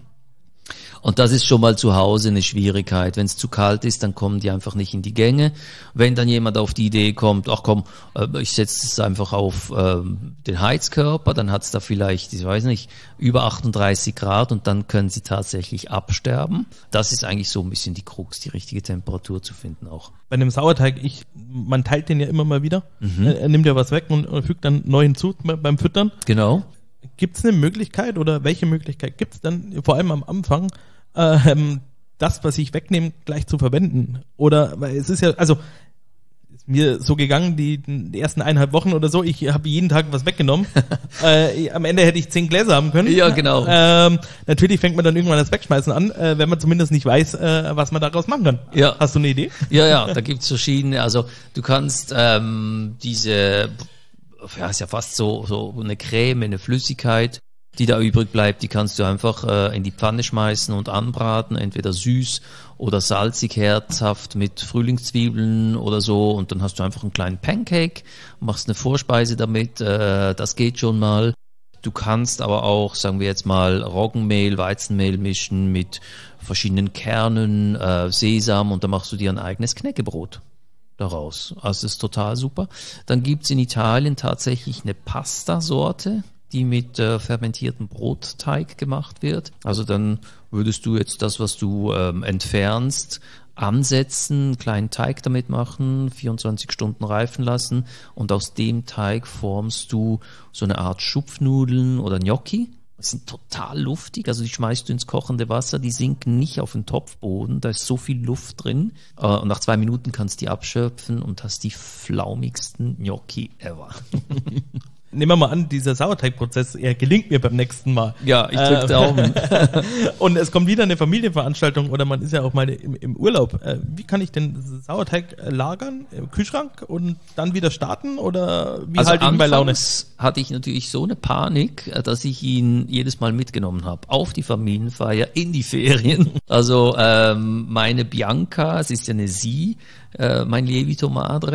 S1: Und das ist schon mal zu Hause eine Schwierigkeit. Wenn es zu kalt ist, dann kommen die einfach nicht in die Gänge. Wenn dann jemand auf die Idee kommt, ach komm, ich setze es einfach auf den Heizkörper, dann hat es da vielleicht, ich weiß nicht, über 38 Grad und dann können sie tatsächlich absterben. Das ist eigentlich so ein bisschen die Krux, die richtige Temperatur zu finden auch.
S3: Bei einem Sauerteig, man teilt den ja immer mal wieder. Er nimmt ja was weg und fügt dann neu hinzu beim Füttern.
S1: Genau.
S3: Gibt es eine Möglichkeit oder welche Möglichkeit gibt es dann, vor allem am Anfang, das, was ich wegnehme, gleich zu verwenden? Oder, weil es ist ja, also ist mir so gegangen, die ersten 1,5 Wochen oder so, ich habe jeden Tag was weggenommen. Am Ende hätte ich 10 Gläser haben können.
S1: Ja, genau.
S3: Natürlich fängt man dann irgendwann das Wegschmeißen an, wenn man zumindest nicht weiß, was man daraus machen kann.
S1: Ja.
S3: Hast du eine Idee?
S1: Ja, da gibt's verschiedene, also du kannst diese, ja, ist ja fast so eine Creme, eine Flüssigkeit, die da übrig bleibt, die kannst du einfach in die Pfanne schmeißen und anbraten, entweder süß oder salzig, herzhaft mit Frühlingszwiebeln oder so und dann hast du einfach einen kleinen Pancake, machst eine Vorspeise damit, das geht schon mal. Du kannst aber auch, sagen wir jetzt mal, Roggenmehl, Weizenmehl mischen mit verschiedenen Kernen, Sesam und dann machst du dir ein eigenes Knäckebrot daraus. Also das ist total super. Dann gibt's in Italien tatsächlich eine Pasta-Sorte, die mit fermentiertem Brotteig gemacht wird. Also dann würdest du jetzt das, was du entfernst, ansetzen, einen kleinen Teig damit machen, 24 Stunden reifen lassen und aus dem Teig formst du so eine Art Schupfnudeln oder Gnocchi. Die sind total luftig, also die schmeißt du ins kochende Wasser, die sinken nicht auf den Topfboden, da ist so viel Luft drin. Und nach 2 Minuten kannst du die abschöpfen und hast die flaumigsten Gnocchi ever.
S3: Nehmen wir mal an, dieser Sauerteigprozess, er gelingt mir beim nächsten Mal.
S1: Ja, ich drücke Daumen.
S3: Und es kommt wieder eine Familienveranstaltung oder man ist ja auch mal im Urlaub. Wie kann ich den Sauerteig lagern im Kühlschrank und dann wieder starten oder wie
S1: also
S3: halte ich ihn bei Laune?
S1: Hatte ich natürlich so eine Panik, dass ich ihn jedes Mal mitgenommen habe. Auf die Familienfeier, in die Ferien. Also meine Bianca, es ist ja eine Sie, mein Lievito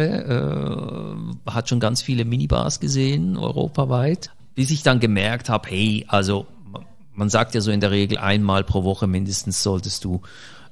S1: Madre, hat schon ganz viele Minibars gesehen, europaweit, bis ich dann gemerkt habe, hey, also man sagt ja so in der Regel einmal pro Woche mindestens solltest du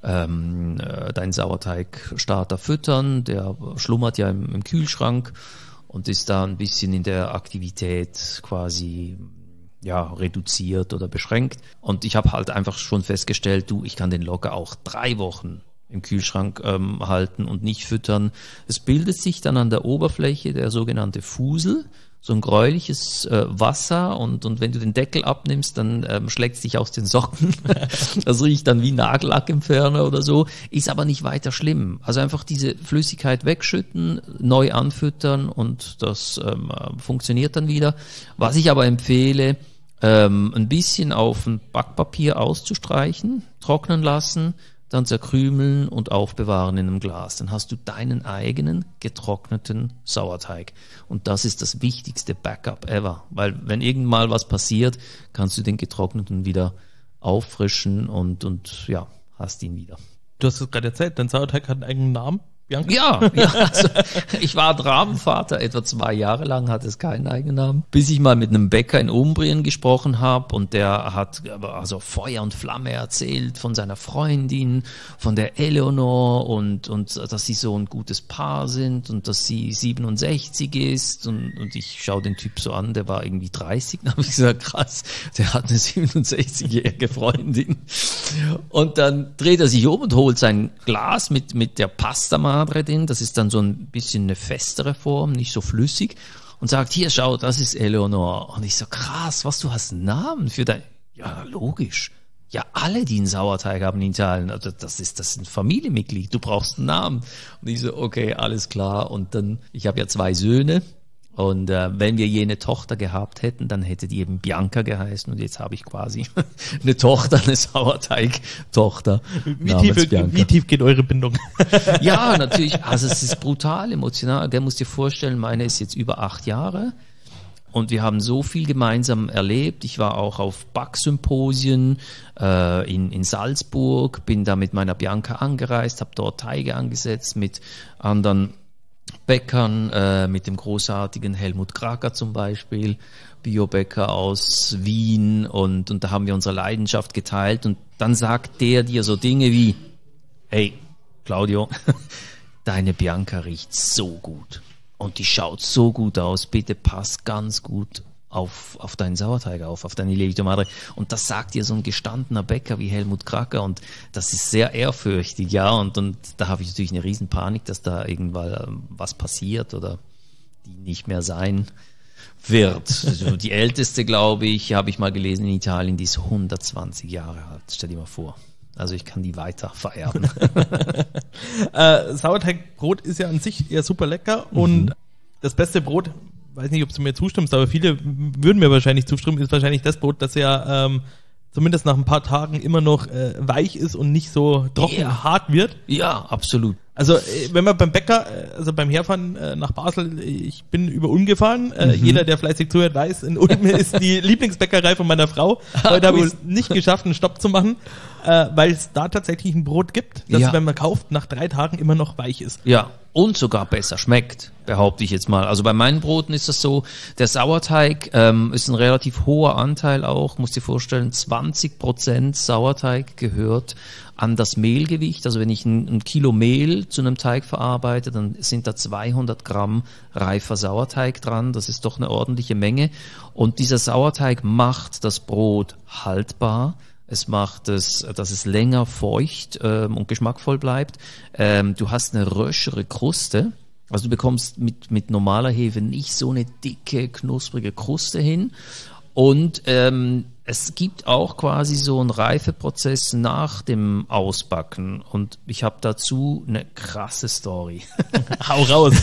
S1: deinen Sauerteigstarter füttern, der schlummert ja im Kühlschrank und ist da ein bisschen in der Aktivität quasi reduziert oder beschränkt. Und ich habe halt einfach schon festgestellt, ich kann den locker auch 3 Wochen im Kühlschrank halten und nicht füttern. Es bildet sich dann an der Oberfläche der sogenannte Fusel, so ein gräuliches Wasser und wenn du den Deckel abnimmst, dann schlägt es dich aus den Socken. Das riecht dann wie Nagellackentferner oder so, ist aber nicht weiter schlimm. Also einfach diese Flüssigkeit wegschütten, neu anfüttern und das funktioniert dann wieder. Was ich aber empfehle, ein bisschen auf ein Backpapier auszustreichen, trocknen lassen, dann zerkrümeln und aufbewahren in einem Glas. Dann hast du deinen eigenen getrockneten Sauerteig. Und das ist das wichtigste Backup ever. Weil wenn irgendwann mal was passiert, kannst du den getrockneten wieder auffrischen und hast ihn wieder.
S3: Du hast es gerade erzählt, dein Sauerteig hat einen eigenen Namen, Bianca?
S1: Ja, also ich war Rabenvater, etwa 2 Jahre lang hatte es keinen eigenen Namen, bis ich mal mit einem Bäcker in Umbrien gesprochen habe und der hat also Feuer und Flamme erzählt von seiner Freundin, von der Eleonore und dass sie so ein gutes Paar sind und dass sie 67 ist und ich schaue den Typ so an, der war irgendwie 30, dann habe ich gesagt, krass, der hat eine 67-jährige Freundin und dann dreht er sich um und holt sein Glas mit der Pasta Madre drin, das ist dann so ein bisschen eine festere Form, nicht so flüssig und sagt, hier schau, das ist Eleonore und ich so, krass, du hast einen Namen für dein, Ja, logisch. Ja, alle, die einen Sauerteig haben in Italien, also das ist ein Familienmitglied, du brauchst einen Namen. Und ich so, okay, alles klar. Und dann, ich habe ja 2 Söhne. Und wenn wir jene Tochter gehabt hätten, dann hätte die eben Bianca geheißen. Und jetzt habe ich quasi eine Tochter, eine Sauerteig-Tochter.
S3: Wie tief geht eure Bindung?
S1: Ja, natürlich. Also es ist brutal emotional. Der muss dir vorstellen, meine ist jetzt über 8 Jahre. Und wir haben so viel gemeinsam erlebt. Ich war auch auf Backsymposien in Salzburg, bin da mit meiner Bianca angereist, habe dort Teige angesetzt mit anderen Bäckern, mit dem großartigen Helmut Kraker zum Beispiel, Biobäcker aus Wien. Und da haben wir unsere Leidenschaft geteilt. Und dann sagt der dir so Dinge wie, hey, Claudio, deine Bianca riecht so gut. Und die schaut so gut aus, bitte pass ganz gut auf deinen Sauerteig auf deine Lievito Madre. Und das sagt dir so ein gestandener Bäcker wie Helmut Kracker und das ist sehr ehrfürchtig, ja. Und da habe ich natürlich eine riesen Panik, dass da irgendwann was passiert oder die nicht mehr sein wird. Also die älteste, glaube ich, habe ich mal gelesen in Italien, die ist 120 Jahre alt. Stell dir mal vor. Also ich kann die weiter vererben.
S3: Sauerteigbrot ist ja an sich eher super lecker und das beste Brot, weiß nicht, ob du mir zustimmst, aber viele würden mir wahrscheinlich zustimmen, ist wahrscheinlich das Brot, das ja zumindest nach ein paar Tagen immer noch weich ist und nicht so trocken hart wird.
S1: Ja, absolut.
S3: Also wenn man beim Bäcker, also beim Herfahren nach Basel, ich bin über Ulm gefahren, jeder, der fleißig zuhört, weiß, in Ulm ist die Lieblingsbäckerei von meiner Frau. Heute habe ich es nicht geschafft, einen Stopp zu machen, weil es da tatsächlich ein Brot gibt, das, wenn man kauft, nach 3 Tagen immer noch weich ist.
S1: Ja, und sogar besser schmeckt, behaupte ich jetzt mal. Also bei meinen Broten ist das so, der Sauerteig ist ein relativ hoher Anteil auch, musst dir vorstellen, 20% Sauerteig gehört an das Mehlgewicht. Also wenn ich ein Kilo Mehl zu einem Teig verarbeite, dann sind da 200 Gramm reifer Sauerteig dran. Das ist doch eine ordentliche Menge. Und dieser Sauerteig macht das Brot haltbar. Es macht es, dass es länger feucht und geschmackvoll bleibt. Du hast eine röschere Kruste. Also du bekommst mit normaler Hefe nicht so eine dicke, knusprige Kruste hin. Und es gibt auch quasi so einen Reifeprozess nach dem Ausbacken. Und ich habe dazu eine krasse Story.
S3: Hau raus.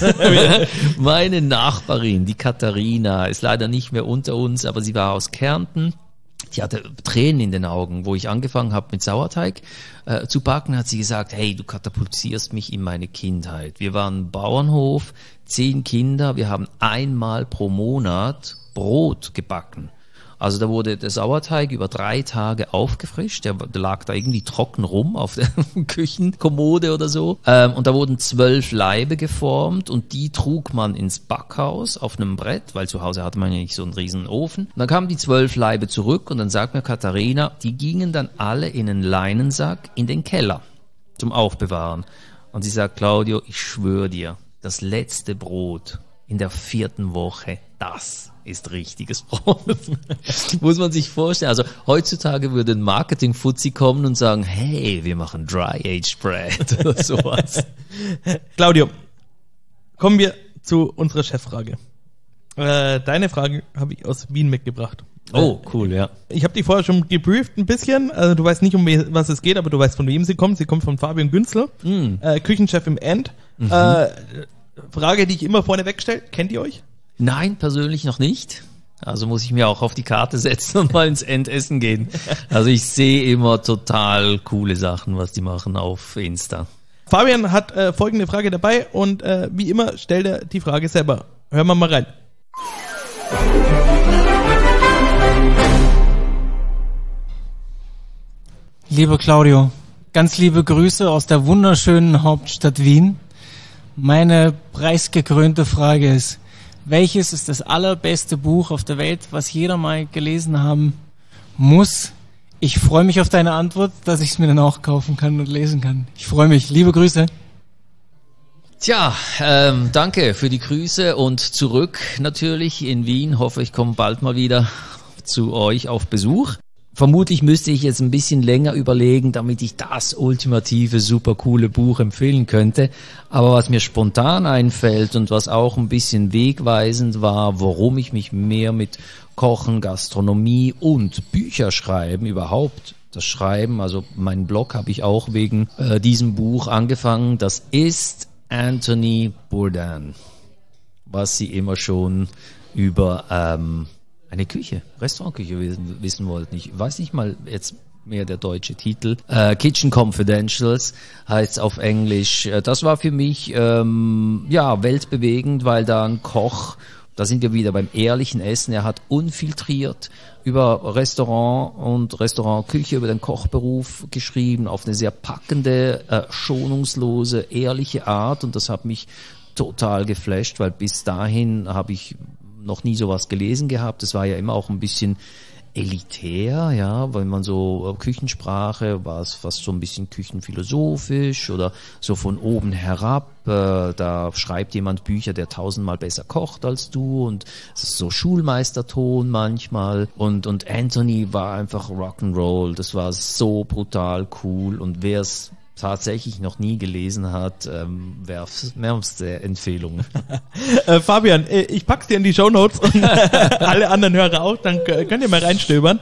S1: Meine Nachbarin, die Katharina, ist leider nicht mehr unter uns, aber sie war aus Kärnten. Die hatte Tränen in den Augen, wo ich angefangen habe mit Sauerteig zu backen, hat sie gesagt, hey, du katapultierst mich in meine Kindheit. Wir waren ein Bauernhof, 10 Kinder, wir haben einmal pro Monat Brot gebacken. Also da wurde der Sauerteig über 3 Tage aufgefrischt, der lag da irgendwie trocken rum auf der Küchenkommode oder so. Und da wurden 12 Laibe geformt und die trug man ins Backhaus auf einem Brett, weil zu Hause hatte man ja nicht so einen riesen Ofen. Und dann kamen die 12 Laibe zurück und dann sagt mir Katharina, die gingen dann alle in einen Leinensack in den Keller zum Aufbewahren. Und sie sagt, Claudio, ich schwöre dir, das letzte Brot in der 4. Woche, das ist richtiges Brot. Muss man sich vorstellen. Also heutzutage würde ein Marketing-Fuzzi kommen und sagen, hey, wir machen Dry-Aged Bread oder sowas.
S3: Claudio, kommen wir zu unserer Cheffrage. Deine Frage habe ich aus Wien mitgebracht.
S1: Oh, cool, ja.
S3: Ich habe die vorher schon gebrieft ein bisschen. Also du weißt nicht, um was es geht, aber du weißt, von wem sie kommt. Sie kommt von Fabian Günzler, Küchenchef im End. Frage, die ich immer vorne wegstelle. Kennt ihr euch?
S1: Nein, persönlich noch nicht. Also muss ich mir auch auf die Karte setzen und mal ins Endessen gehen. Also ich sehe immer total coole Sachen, was die machen auf Insta.
S3: Fabian hat folgende Frage dabei und wie immer stellt er die Frage selber. Hören wir mal rein.
S4: Lieber Claudio, ganz liebe Grüße aus der wunderschönen Hauptstadt Wien. Meine preisgekrönte Frage ist, welches ist das allerbeste Buch auf der Welt, was jeder mal gelesen haben muss? Ich freue mich auf deine Antwort, dass ich es mir dann auch kaufen kann und lesen kann. Ich freue mich. Liebe Grüße.
S1: Tja, danke für die Grüße und zurück natürlich in Wien. Hoffe, ich komme bald mal wieder zu euch auf Besuch. Vermutlich müsste ich jetzt ein bisschen länger überlegen, damit ich das ultimative, super coole Buch empfehlen könnte. Aber was mir spontan einfällt und was auch ein bisschen wegweisend war, warum ich mich mehr mit Kochen, Gastronomie und Bücherschreiben überhaupt, das Schreiben, also meinen Blog habe ich auch wegen diesem Buch angefangen, das ist Anthony Bourdain, was Sie immer schon über eine Küche, Restaurantküche wissen wollten. Ich weiß nicht mal jetzt mehr der deutsche Titel. Kitchen Confidentials heißt auf Englisch. Das war für mich weltbewegend, weil da ein Koch, da sind wir wieder beim ehrlichen Essen, er hat unfiltriert über Restaurant und Restaurantküche, über den Kochberuf geschrieben, auf eine sehr packende, schonungslose, ehrliche Art, und das hat mich total geflasht, weil bis dahin habe ich noch nie sowas gelesen gehabt. Es war ja immer auch ein bisschen elitär, ja, wenn man so Küchensprache, war es fast so ein bisschen küchenphilosophisch oder so von oben herab. Da schreibt jemand Bücher, der 1000-mal besser kocht als du, und es ist so Schulmeisterton manchmal. Und Anthony war einfach Rock'n'Roll. Das war so brutal cool, und wer es tatsächlich noch nie gelesen hat, wärmste Empfehlung.
S3: Fabian, ich pack's dir in die Shownotes und alle anderen Hörer auch, dann könnt ihr mal reinstöbern.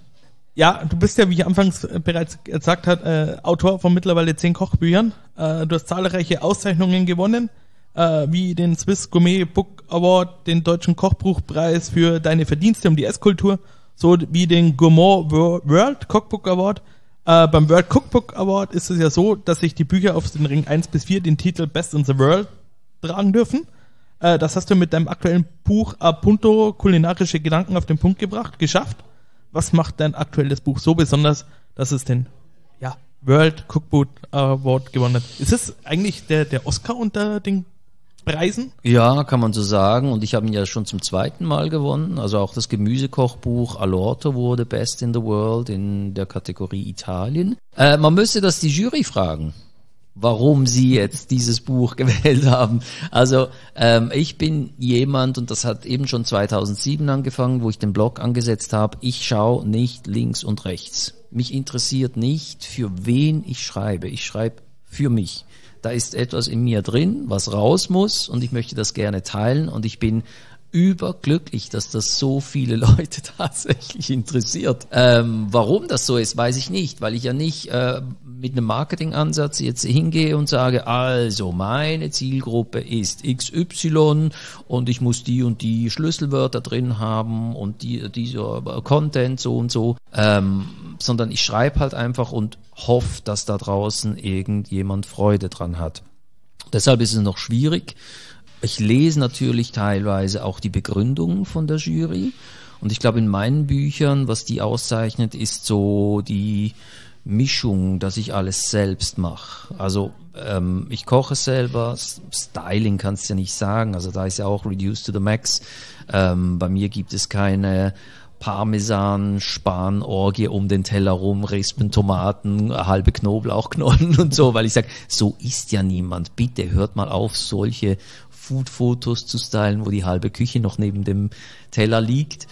S3: Ja, du bist ja, wie ich anfangs bereits gesagt habe, Autor von mittlerweile 10 Kochbüchern. Du hast zahlreiche Auszeichnungen gewonnen, wie den Swiss Gourmet Book Award, den Deutschen Kochbuchpreis für deine Verdienste um die Esskultur, so wie den Gourmand World Cookbook Award. Beim World Cookbook Award ist es ja so, dass sich die Bücher auf den Ring 1-4 den Titel Best in the World tragen dürfen. Das hast du mit deinem aktuellen Buch Apunto, kulinarische Gedanken auf den Punkt gebracht, geschafft. Was macht dein aktuelles Buch so besonders, dass es den World Cookbook Award gewonnen hat? Ist es eigentlich der Oscar unter den Preisen?
S1: Ja, kann man so sagen. Und ich habe ihn ja schon zum 2. Mal gewonnen. Also auch das Gemüsekochbuch All'Orto wurde Best in the World in der Kategorie Italien. Man müsste das die Jury fragen, warum sie jetzt dieses Buch gewählt haben. Also ich bin jemand, und das hat eben schon 2007 angefangen, wo ich den Blog angesetzt habe, ich schaue nicht links und rechts. Mich interessiert nicht, für wen ich schreibe. Ich schreibe für mich. Da ist etwas in mir drin, was raus muss, und ich möchte das gerne teilen, und ich bin überglücklich, dass das so viele Leute tatsächlich interessiert. Warum das so ist, weiß ich nicht, weil ich ja nicht mit einem Marketingansatz jetzt hingehe und sage, also meine Zielgruppe ist XY und ich muss die und die Schlüsselwörter drin haben und dieser Content so und so, sondern ich schreibe halt einfach und hoffe, dass da draußen irgendjemand Freude dran hat. Deshalb ist es noch schwierig. Ich lese natürlich teilweise auch die Begründungen von der Jury, und ich glaube, in meinen Büchern, was die auszeichnet, ist so die Mischung, dass ich alles selbst mache. Also ich koche selber, Styling kannst du ja nicht sagen, also da ist ja auch reduced to the max. Bei mir gibt es keine Parmesan-Span-Orgie um den Teller rum, Rispen, Tomaten, halbe Knoblauchknollen und so, weil ich sage, so isst ja niemand. Bitte hört mal auf, solche Food-Fotos zu stylen, wo die halbe Küche noch neben dem Teller liegt.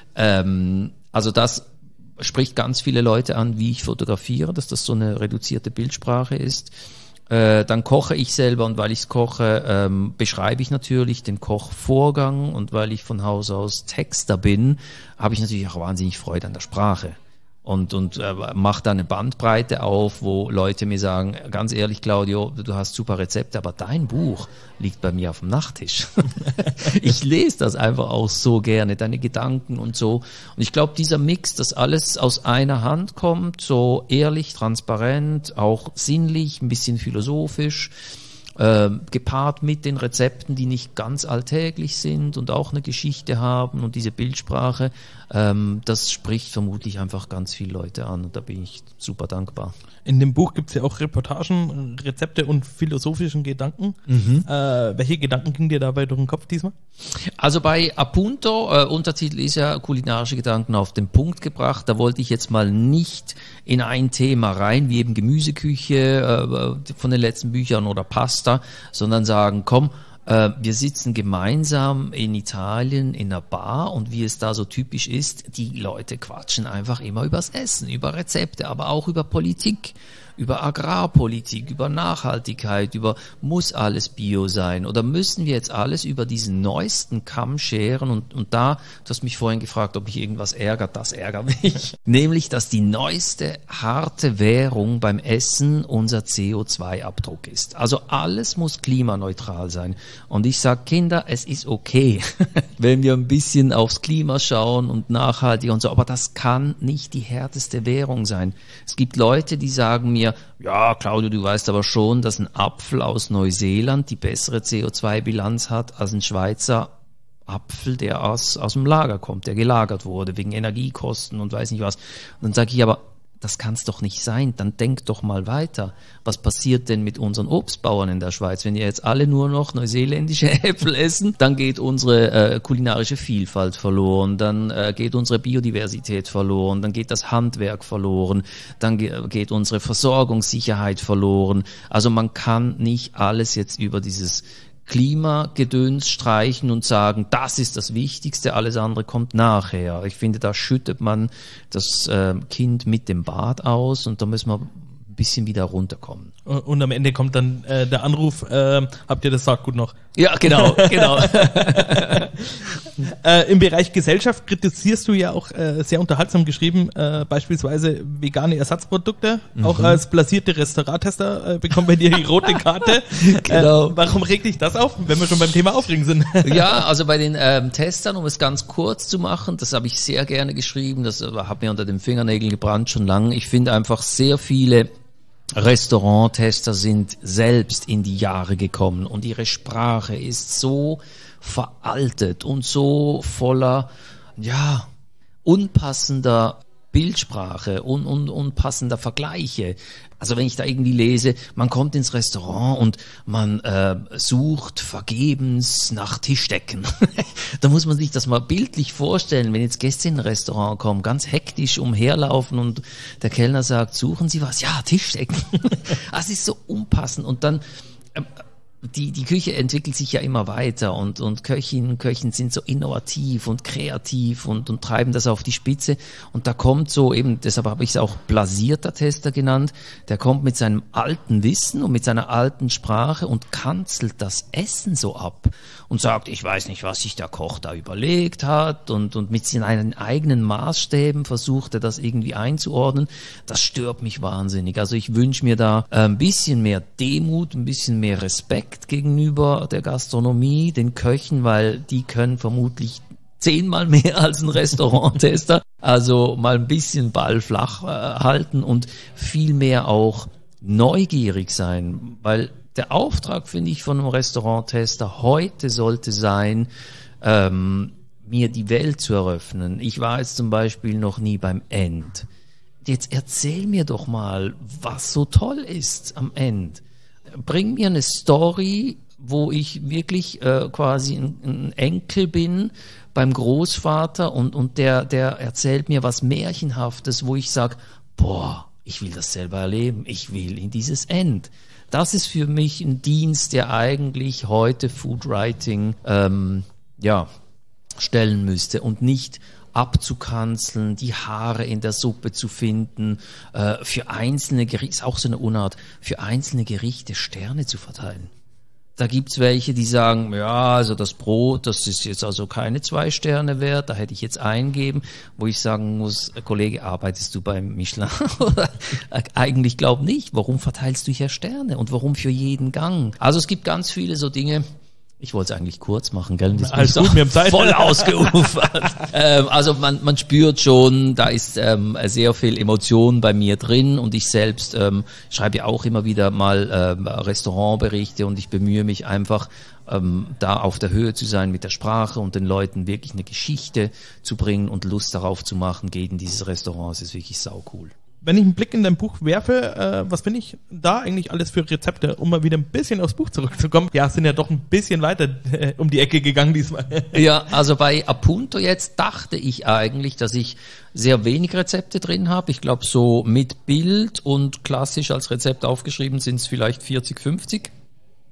S1: Also das spricht ganz viele Leute an, wie ich fotografiere, dass das so eine reduzierte Bildsprache ist. Dann koche ich selber, und weil ich koche, beschreibe ich natürlich den Kochvorgang, und weil ich von Haus aus Texter bin, habe ich natürlich auch wahnsinnig Freude an der Sprache. Und mache da eine Bandbreite auf, wo Leute mir sagen, ganz ehrlich, Claudio, du hast super Rezepte, aber dein Buch liegt bei mir auf dem Nachttisch. Ich lese das einfach auch so gerne, deine Gedanken und so. Und ich glaube, dieser Mix, dass alles aus einer Hand kommt, so ehrlich, transparent, auch sinnlich, ein bisschen philosophisch, gepaart mit den Rezepten, die nicht ganz alltäglich sind und auch eine Geschichte haben, und diese Bildsprache, das spricht vermutlich einfach ganz viele Leute an, und da bin ich super dankbar.
S3: In dem Buch gibt es ja auch Reportagen, Rezepte und philosophischen Gedanken. Welche Gedanken gingen dir dabei durch den Kopf diesmal?
S1: Also bei Apunto, Untertitel ist ja kulinarische Gedanken auf den Punkt gebracht. Da wollte ich jetzt mal nicht in ein Thema rein, wie eben Gemüseküche von den letzten Büchern oder Pasta, sondern sagen, komm, Wir sitzen gemeinsam in Italien in einer Bar und wie es da so typisch ist, die Leute quatschen einfach immer übers Essen, über Rezepte, aber auch über Politik, über Agrarpolitik, über Nachhaltigkeit, über muss alles Bio sein oder müssen wir jetzt alles über diesen neuesten Kamm scheren und da, du hast mich vorhin gefragt, ob mich irgendwas ärgert, das ärgert mich. Nämlich, dass die neueste harte Währung beim Essen unser CO2-Abdruck ist. Also alles muss klimaneutral sein. Und ich sage, Kinder, es ist okay, wenn wir ein bisschen aufs Klima schauen und nachhaltig und so, aber das kann nicht die härteste Währung sein. Es gibt Leute, die sagen mir, ja, Claudio, du weißt aber schon, dass ein Apfel aus Neuseeland die bessere CO2-Bilanz hat als ein Schweizer Apfel, der aus dem Lager kommt, der gelagert wurde, wegen Energiekosten und weiß nicht was. Und dann sage ich aber, das kann es doch nicht sein, dann denk doch mal weiter. Was passiert denn mit unseren Obstbauern in der Schweiz? Wenn ihr jetzt alle nur noch neuseeländische Äpfel essen, dann geht unsere kulinarische Vielfalt verloren, dann geht unsere Biodiversität verloren, dann geht das Handwerk verloren, dann geht unsere Versorgungssicherheit verloren. Also man kann nicht alles jetzt über dieses Klimagedöns streichen und sagen, das ist das Wichtigste, alles andere kommt nachher. Ich finde, da schüttet man das Kind mit dem Bad aus und da müssen wir ein bisschen wieder runterkommen.
S3: Und am Ende kommt dann der Anruf, habt ihr das Saatgut noch?
S1: Ja, genau.
S3: Im Bereich Gesellschaft kritisierst du ja auch sehr unterhaltsam geschrieben, beispielsweise vegane Ersatzprodukte. Auch als blasierte Restauranttester bekommt bei dir die rote Karte.
S1: Genau.
S3: Warum regt dich das auf, wenn wir schon beim Thema Aufregen sind?
S1: Ja, also bei den Testern, um es ganz kurz zu machen, das habe ich sehr gerne geschrieben, das hat mir unter den Fingernägeln gebrannt schon lange. Ich finde einfach sehr viele Restauranttester sind selbst in die Jahre gekommen und ihre Sprache ist so veraltet und so voller, ja, unpassender Bildsprache und unpassender Vergleiche. Also wenn ich da irgendwie lese, man kommt ins Restaurant und man sucht vergebens nach Tischdecken. Da muss man sich das mal bildlich vorstellen, wenn jetzt Gäste in ein Restaurant kommen, ganz hektisch umherlaufen und der Kellner sagt, suchen Sie was? Ja, Tischdecken. Das ist so unpassend und dann die Küche entwickelt sich ja immer weiter und Köchinnen und Köchen sind so innovativ und kreativ und treiben das auf die Spitze und da kommt so eben, deshalb habe ich es auch blasierter Tester genannt, der kommt mit seinem alten Wissen und mit seiner alten Sprache und kanzelt das Essen so ab und sagt, ich weiß nicht, was sich der Koch da überlegt hat und mit seinen eigenen Maßstäben versucht er das irgendwie einzuordnen. Das stört mich wahnsinnig. Also ich wünsche mir da ein bisschen mehr Demut, ein bisschen mehr Respekt gegenüber der Gastronomie, den Köchen, weil die können vermutlich 10-mal mehr als ein Restauranttester. Also mal ein bisschen Ball flach halten und viel mehr auch neugierig sein, weil der Auftrag, finde ich, von einem Restauranttester heute sollte sein, mir die Welt zu eröffnen. Ich war jetzt zum Beispiel noch nie beim End. Jetzt erzähl mir doch mal, was so toll ist am End. Bring mir eine Story, wo ich wirklich quasi ein Enkel bin beim Großvater und der erzählt mir was Märchenhaftes, wo ich sage, boah, ich will das selber erleben, ich will in dieses End. Das ist für mich ein Dienst, der eigentlich heute Foodwriting stellen müsste und nicht abzukanzeln, die Haare in der Suppe zu finden, für einzelne Gerichte, ist auch so eine Unart, für einzelne Gerichte Sterne zu verteilen. Da gibt's welche, die sagen, ja, also das Brot, das ist jetzt also keine 2 Sterne wert, da hätte ich jetzt eingeben, wo ich sagen muss, Kollege, arbeitest du beim Michelin? Eigentlich glaub nicht. Warum verteilst du hier Sterne und warum für jeden Gang? Also es gibt ganz viele so Dinge. Ich wollte es eigentlich kurz machen, gell? Das
S3: alles gut, wir haben Zeit.
S1: Voll ausgeufert. Also man spürt schon, da ist sehr viel Emotion bei mir drin und ich selbst schreibe ja auch immer wieder mal Restaurantberichte und ich bemühe mich einfach, da auf der Höhe zu sein mit der Sprache und den Leuten wirklich eine Geschichte zu bringen und Lust darauf zu machen, geht in dieses Restaurant, es ist wirklich saucool.
S3: Wenn ich einen Blick in dein Buch werfe, was bin ich da eigentlich alles für Rezepte, um mal wieder ein bisschen aufs Buch zurückzukommen? Ja, sind ja doch ein bisschen weiter um die Ecke gegangen diesmal.
S1: Ja, also bei Apunto jetzt dachte ich eigentlich, dass ich sehr wenig Rezepte drin habe. Ich glaube, so mit Bild und klassisch als Rezept aufgeschrieben sind es vielleicht 40, 50.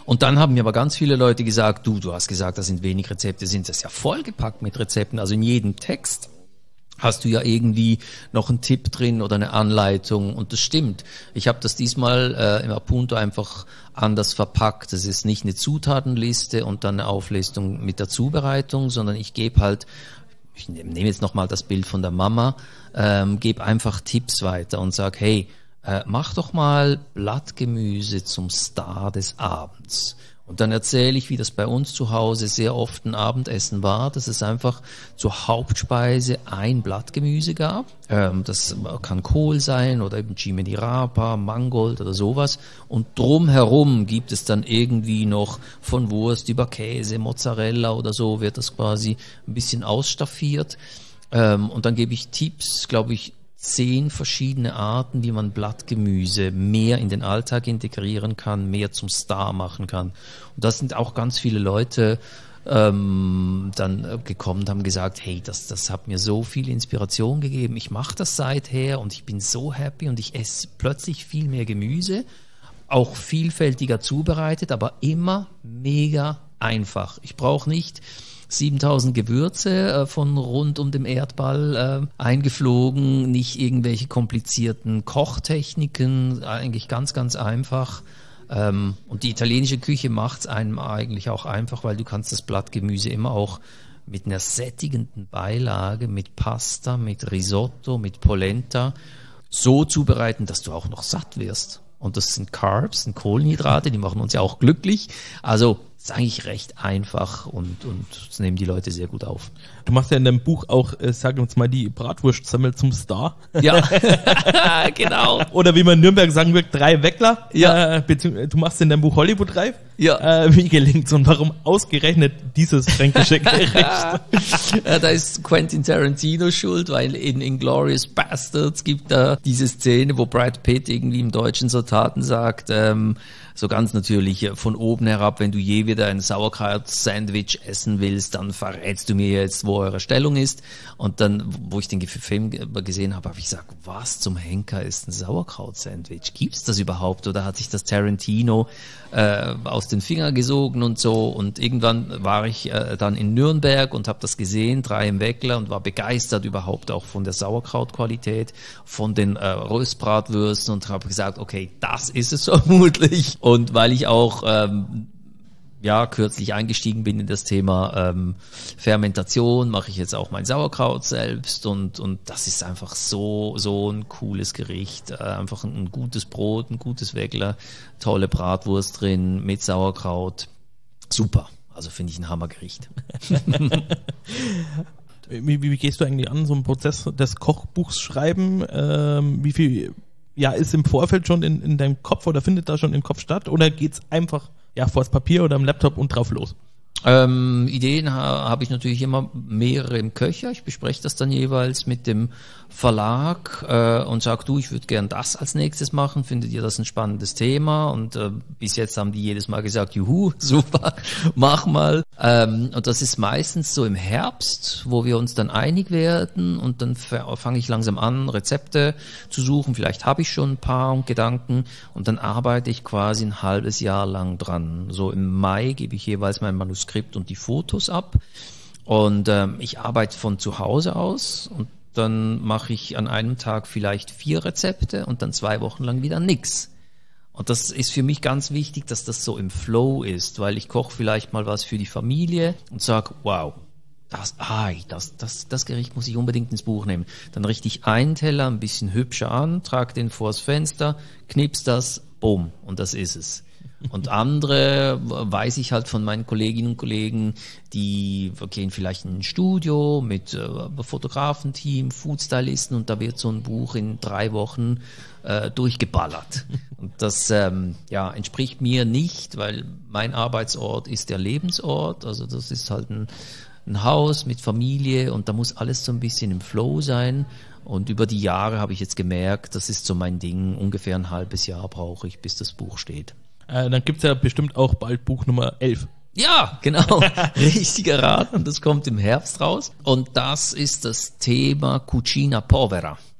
S1: Und dann haben mir aber ganz viele Leute gesagt, du hast gesagt, das sind wenig Rezepte, sind das ja vollgepackt mit Rezepten. Also in jedem Text hast du ja irgendwie noch einen Tipp drin oder eine Anleitung, und das stimmt. Ich habe das diesmal im Apunto einfach anders verpackt. Das ist nicht eine Zutatenliste und dann eine Auflistung mit der Zubereitung, sondern ich gebe halt, ich nehme jetzt nochmal das Bild von der Mama, gebe einfach Tipps weiter und sage, hey, mach doch mal Blattgemüse zum Star des Abends. Und dann erzähle ich, wie das bei uns zu Hause sehr oft ein Abendessen war, dass es einfach zur Hauptspeise ein Blattgemüse gab. Das kann Kohl sein oder eben Cimini Rapa, Mangold oder sowas. Und drumherum gibt es dann irgendwie noch von Wurst über Käse, Mozzarella oder so, wird das quasi ein bisschen ausstaffiert. Und dann gebe ich Tipps, glaube ich, 10 verschiedene Arten, wie man Blattgemüse mehr in den Alltag integrieren kann, mehr zum Star machen kann. Und da sind auch ganz viele Leute dann gekommen und haben gesagt, hey, das hat mir so viel Inspiration gegeben, ich mache das seither und ich bin so happy und ich esse plötzlich viel mehr Gemüse, auch vielfältiger zubereitet, aber immer mega einfach. Ich brauche nicht 7000 Gewürze von rund um den Erdball eingeflogen, nicht irgendwelche komplizierten Kochtechniken, eigentlich ganz, ganz einfach. Und die italienische Küche macht es einem eigentlich auch einfach, weil du kannst das Blattgemüse immer auch mit einer sättigenden Beilage, mit Pasta, mit Risotto, mit Polenta so zubereiten, dass du auch noch satt wirst. Und das sind Carbs, sind Kohlenhydrate, die machen uns ja auch glücklich. Also ist eigentlich recht einfach und das nehmen die Leute sehr gut auf.
S3: Du machst ja in deinem Buch auch, sag uns mal, die Bratwurstsammel zum Star.
S1: Ja, genau.
S3: Oder wie man in Nürnberg sagen würde, 3 Weckler.
S1: Ja.
S3: Du machst in deinem Buch Hollywood Reif.
S1: Ja.
S3: Wie gelingt's und warum ausgerechnet dieses fränkische Gericht?
S1: Da ist Quentin Tarantino schuld, weil in Inglourious Bastards gibt da diese Szene, wo Brad Pitt irgendwie im Deutschen so Taten sagt, so ganz natürlich von oben herab, wenn du je wieder ein Sauerkraut-Sandwich essen willst, dann verrätst du mir jetzt, wo eure Stellung ist. Und dann, wo ich den Film gesehen habe, habe ich gesagt, was zum Henker ist ein Sauerkraut-Sandwich? Gibt's das überhaupt? Oder hat sich das Tarantino aus den Fingern gesogen und so? Und irgendwann war ich dann in Nürnberg und habe das gesehen, 3 im Weckler, und war begeistert überhaupt auch von der Sauerkrautqualität, von den Röstbratwürsten, und habe gesagt, okay, das ist es vermutlich. Und weil ich auch kürzlich eingestiegen bin in das Thema Fermentation, mache ich jetzt auch mein Sauerkraut selbst, und das ist einfach so ein cooles Gericht. Einfach ein gutes Brot, ein gutes Weckler, tolle Bratwurst drin mit Sauerkraut. Super. Also finde ich ein Hammergericht.
S3: Wie gehst du eigentlich an so einen Prozess des Kochbuchs schreiben? Wie viel ist im Vorfeld schon in deinem Kopf oder findet da schon im Kopf statt? Oder geht's einfach vors Papier oder am Laptop und drauf los?
S1: Ideen habe ich natürlich immer mehrere im Köcher. Ich bespreche das dann jeweils mit dem Verlag und sage, du, ich würde gern das als nächstes machen. Findet ihr das ein spannendes Thema? Und bis jetzt haben die jedes Mal gesagt, juhu, super, mach mal. Und das ist meistens so im Herbst, wo wir uns dann einig werden, und dann fange ich langsam an, Rezepte zu suchen. Vielleicht habe ich schon ein paar Gedanken, und dann arbeite ich quasi ein halbes Jahr lang dran. So im Mai gebe ich jeweils mein Manuskript und die Fotos ab, und ich arbeite von zu Hause aus, und dann mache ich an einem Tag vielleicht 4 Rezepte und dann 2 Wochen lang wieder nix. Und das ist für mich ganz wichtig, dass das so im Flow ist, weil ich koche vielleicht mal was für die Familie und sage, wow, das Gericht muss ich unbedingt ins Buch nehmen. Dann richte ich einen Teller ein bisschen hübscher an, trage den vors Fenster, knips das, bumm, und das ist es. Und andere weiß ich halt von meinen Kolleginnen und Kollegen, die gehen vielleicht in ein Studio mit Fotografenteam, Foodstylisten, und da wird so ein Buch in 3 Wochen durchgeballert. Und das entspricht mir nicht, weil mein Arbeitsort ist der Lebensort. Also das ist halt ein Haus mit Familie, und da muss alles so ein bisschen im Flow sein. Und über die Jahre habe ich jetzt gemerkt, das ist so mein Ding. Ungefähr ein halbes Jahr brauche ich, bis das Buch steht.
S3: Dann gibt's ja bestimmt auch bald Buch Nummer 11.
S1: Ja, genau. Richtig erraten. Das kommt im Herbst raus. Und das ist das Thema Cucina Povera.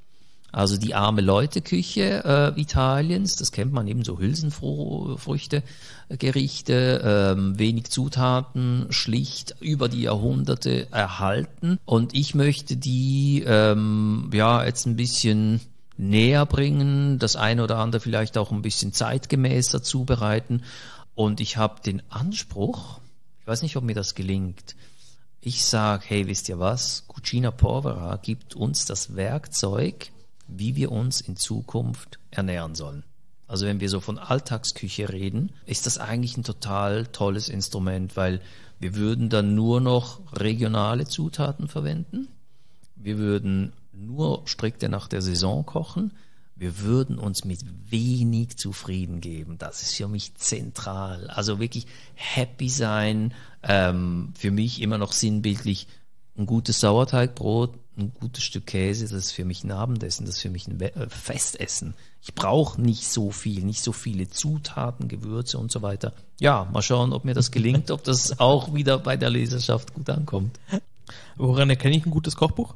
S1: Also die arme Leute-Küche Italiens, das kennt man eben, so Hülsenfrüchte, Gerichte, wenig Zutaten, schlicht über die Jahrhunderte erhalten. Und ich möchte die jetzt ein bisschen näher bringen, das eine oder andere vielleicht auch ein bisschen zeitgemäßer zubereiten. Und ich habe den Anspruch, ich weiß nicht, ob mir das gelingt, ich sage, hey, wisst ihr was, Cucina Povera gibt uns das Werkzeug, wie wir uns in Zukunft ernähren sollen. Also wenn wir so von Alltagsküche reden, ist das eigentlich ein total tolles Instrument, weil wir würden dann nur noch regionale Zutaten verwenden, wir würden nur strikte nach der Saison kochen, wir würden uns mit wenig zufrieden geben. Das ist für mich zentral. Also wirklich happy sein, für mich immer noch sinnbildlich ein gutes Sauerteigbrot, ein gutes Stück Käse, das ist für mich ein Abendessen, das ist für mich ein Festessen. Ich brauche nicht so viele Zutaten, Gewürze und so weiter. Ja, mal schauen, ob mir das gelingt, ob das auch wieder bei der Leserschaft gut ankommt.
S3: Woran erkenne ich ein gutes Kochbuch?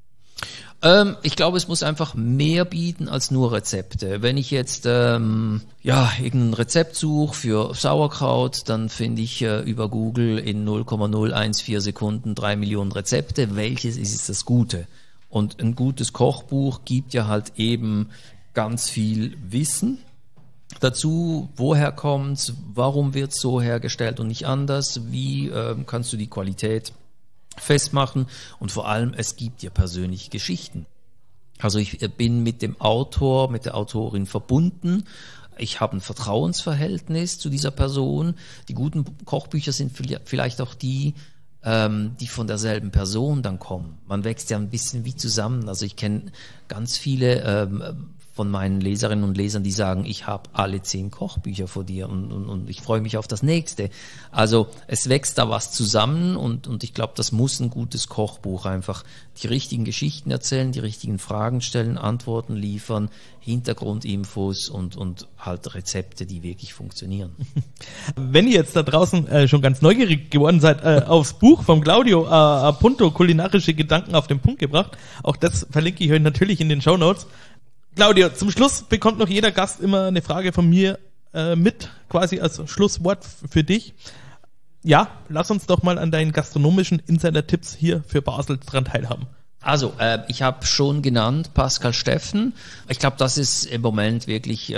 S1: Ich glaube, es muss einfach mehr bieten als nur Rezepte. Wenn ich jetzt irgendein Rezept suche für Sauerkraut, dann finde ich über Google in 0,014 Sekunden 3 Millionen Rezepte. Welches ist jetzt das Gute? Und ein gutes Kochbuch gibt ja halt eben ganz viel Wissen dazu, woher kommt's, warum wird's so hergestellt und nicht anders, wie kannst du die Qualität festmachen und vor allem, es gibt ja persönliche Geschichten. Also ich bin mit dem Autor, mit der Autorin verbunden. Ich habe ein Vertrauensverhältnis zu dieser Person. Die guten Kochbücher sind vielleicht auch die von derselben Person dann kommen. Man wächst ja ein bisschen wie zusammen. Also ich kenne ganz viele von meinen Leserinnen und Lesern, die sagen, ich habe alle 10 Kochbücher vor dir und ich freue mich auf das nächste. Also es wächst da was zusammen und ich glaube, das muss ein gutes Kochbuch einfach die richtigen Geschichten erzählen, die richtigen Fragen stellen, Antworten liefern, Hintergrundinfos und halt Rezepte, die wirklich funktionieren.
S3: Wenn ihr jetzt da draußen schon ganz neugierig geworden seid aufs Buch vom Claudio Appunto, kulinarische Gedanken auf den Punkt gebracht, auch das verlinke ich euch natürlich in den Shownotes. Claudio, zum Schluss bekommt noch jeder Gast immer eine Frage von mir mit, quasi als Schlusswort für dich. Ja, lass uns doch mal an deinen gastronomischen Insider-Tipps hier für Basel dran teilhaben.
S1: Also, ich habe schon genannt Pascal Steffen. Ich glaube, das ist im Moment wirklich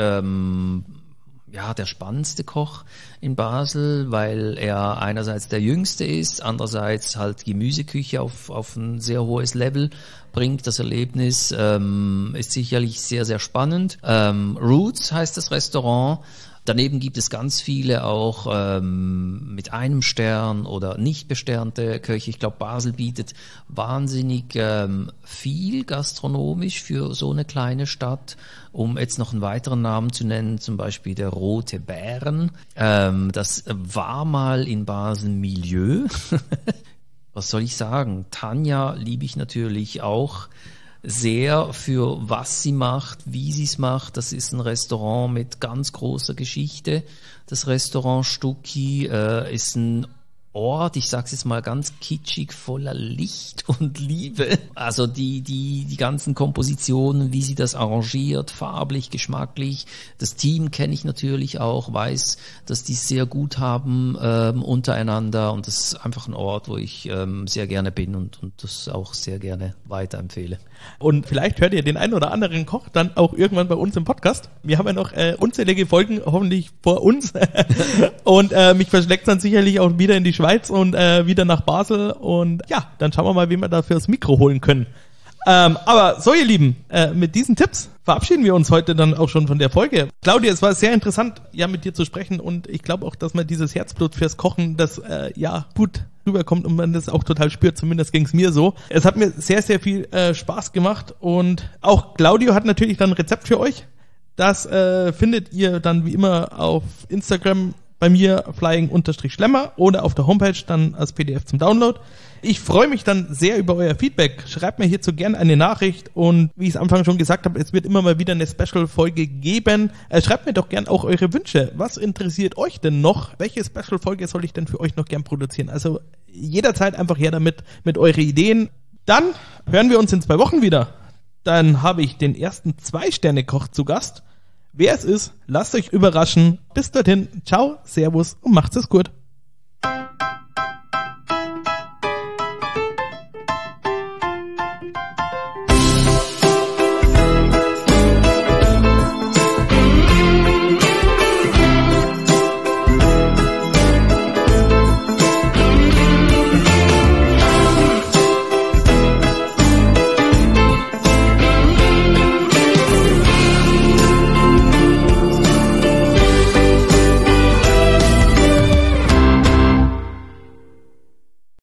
S1: der spannendste Koch in Basel, weil er einerseits der Jüngste ist, andererseits halt Gemüseküche auf ein sehr hohes Level bringt. Das Erlebnis ist sicherlich sehr, sehr spannend. Roots heißt das Restaurant. Daneben gibt es ganz viele auch mit einem Stern oder nicht besternte Köche. Ich glaube, Basel bietet wahnsinnig viel gastronomisch für so eine kleine Stadt. Um jetzt noch einen weiteren Namen zu nennen, zum Beispiel der Rote Bären. Das war mal in Basel Milieu. Was soll ich sagen? Tanja liebe ich natürlich auch sehr für was sie macht, wie sie es macht. Das ist ein Restaurant mit ganz großer Geschichte. Das Restaurant Stucki ist ein Ort, ich sag's jetzt mal ganz kitschig, voller Licht und Liebe. Also die ganzen Kompositionen, wie sie das arrangiert, farblich, geschmacklich. Das Team kenne ich natürlich auch, weiß, dass die es sehr gut haben untereinander und das ist einfach ein Ort, wo ich sehr gerne bin und das auch sehr gerne weiterempfehle.
S3: Und vielleicht hört ihr den einen oder anderen Koch dann auch irgendwann bei uns im Podcast. Wir haben ja noch unzählige Folgen hoffentlich vor uns und mich verschlägt dann sicherlich auch wieder in die Schweiz und wieder nach Basel und ja, dann schauen wir mal, wie wir da fürs Mikro holen können. Aber so, ihr Lieben, mit diesen Tipps verabschieden wir uns heute dann auch schon von der Folge. Claudia, es war sehr interessant, ja, mit dir zu sprechen und ich glaube auch, dass man dieses Herzblut fürs Kochen, das gut rüberkommt und man das auch total spürt, zumindest ging es mir so. Es hat mir sehr, sehr viel Spaß gemacht und auch Claudio hat natürlich dann ein Rezept für euch. Das findet ihr dann wie immer auf Instagram bei mir flying_schlemmer oder auf der Homepage dann als PDF zum Download. Ich freue mich dann sehr über euer Feedback. Schreibt mir hierzu gerne eine Nachricht und wie ich es am Anfang schon gesagt habe, es wird immer mal wieder eine Special-Folge geben. Schreibt mir doch gerne auch eure Wünsche. Was interessiert euch denn noch? Welche Special-Folge soll ich denn für euch noch gern produzieren? Also jederzeit einfach her damit mit euren Ideen. Dann hören wir uns in 2 Wochen wieder. Dann habe ich den ersten 2-Sterne-Koch zu Gast. Wer es ist, lasst euch überraschen. Bis dorthin, ciao, servus und macht's es gut.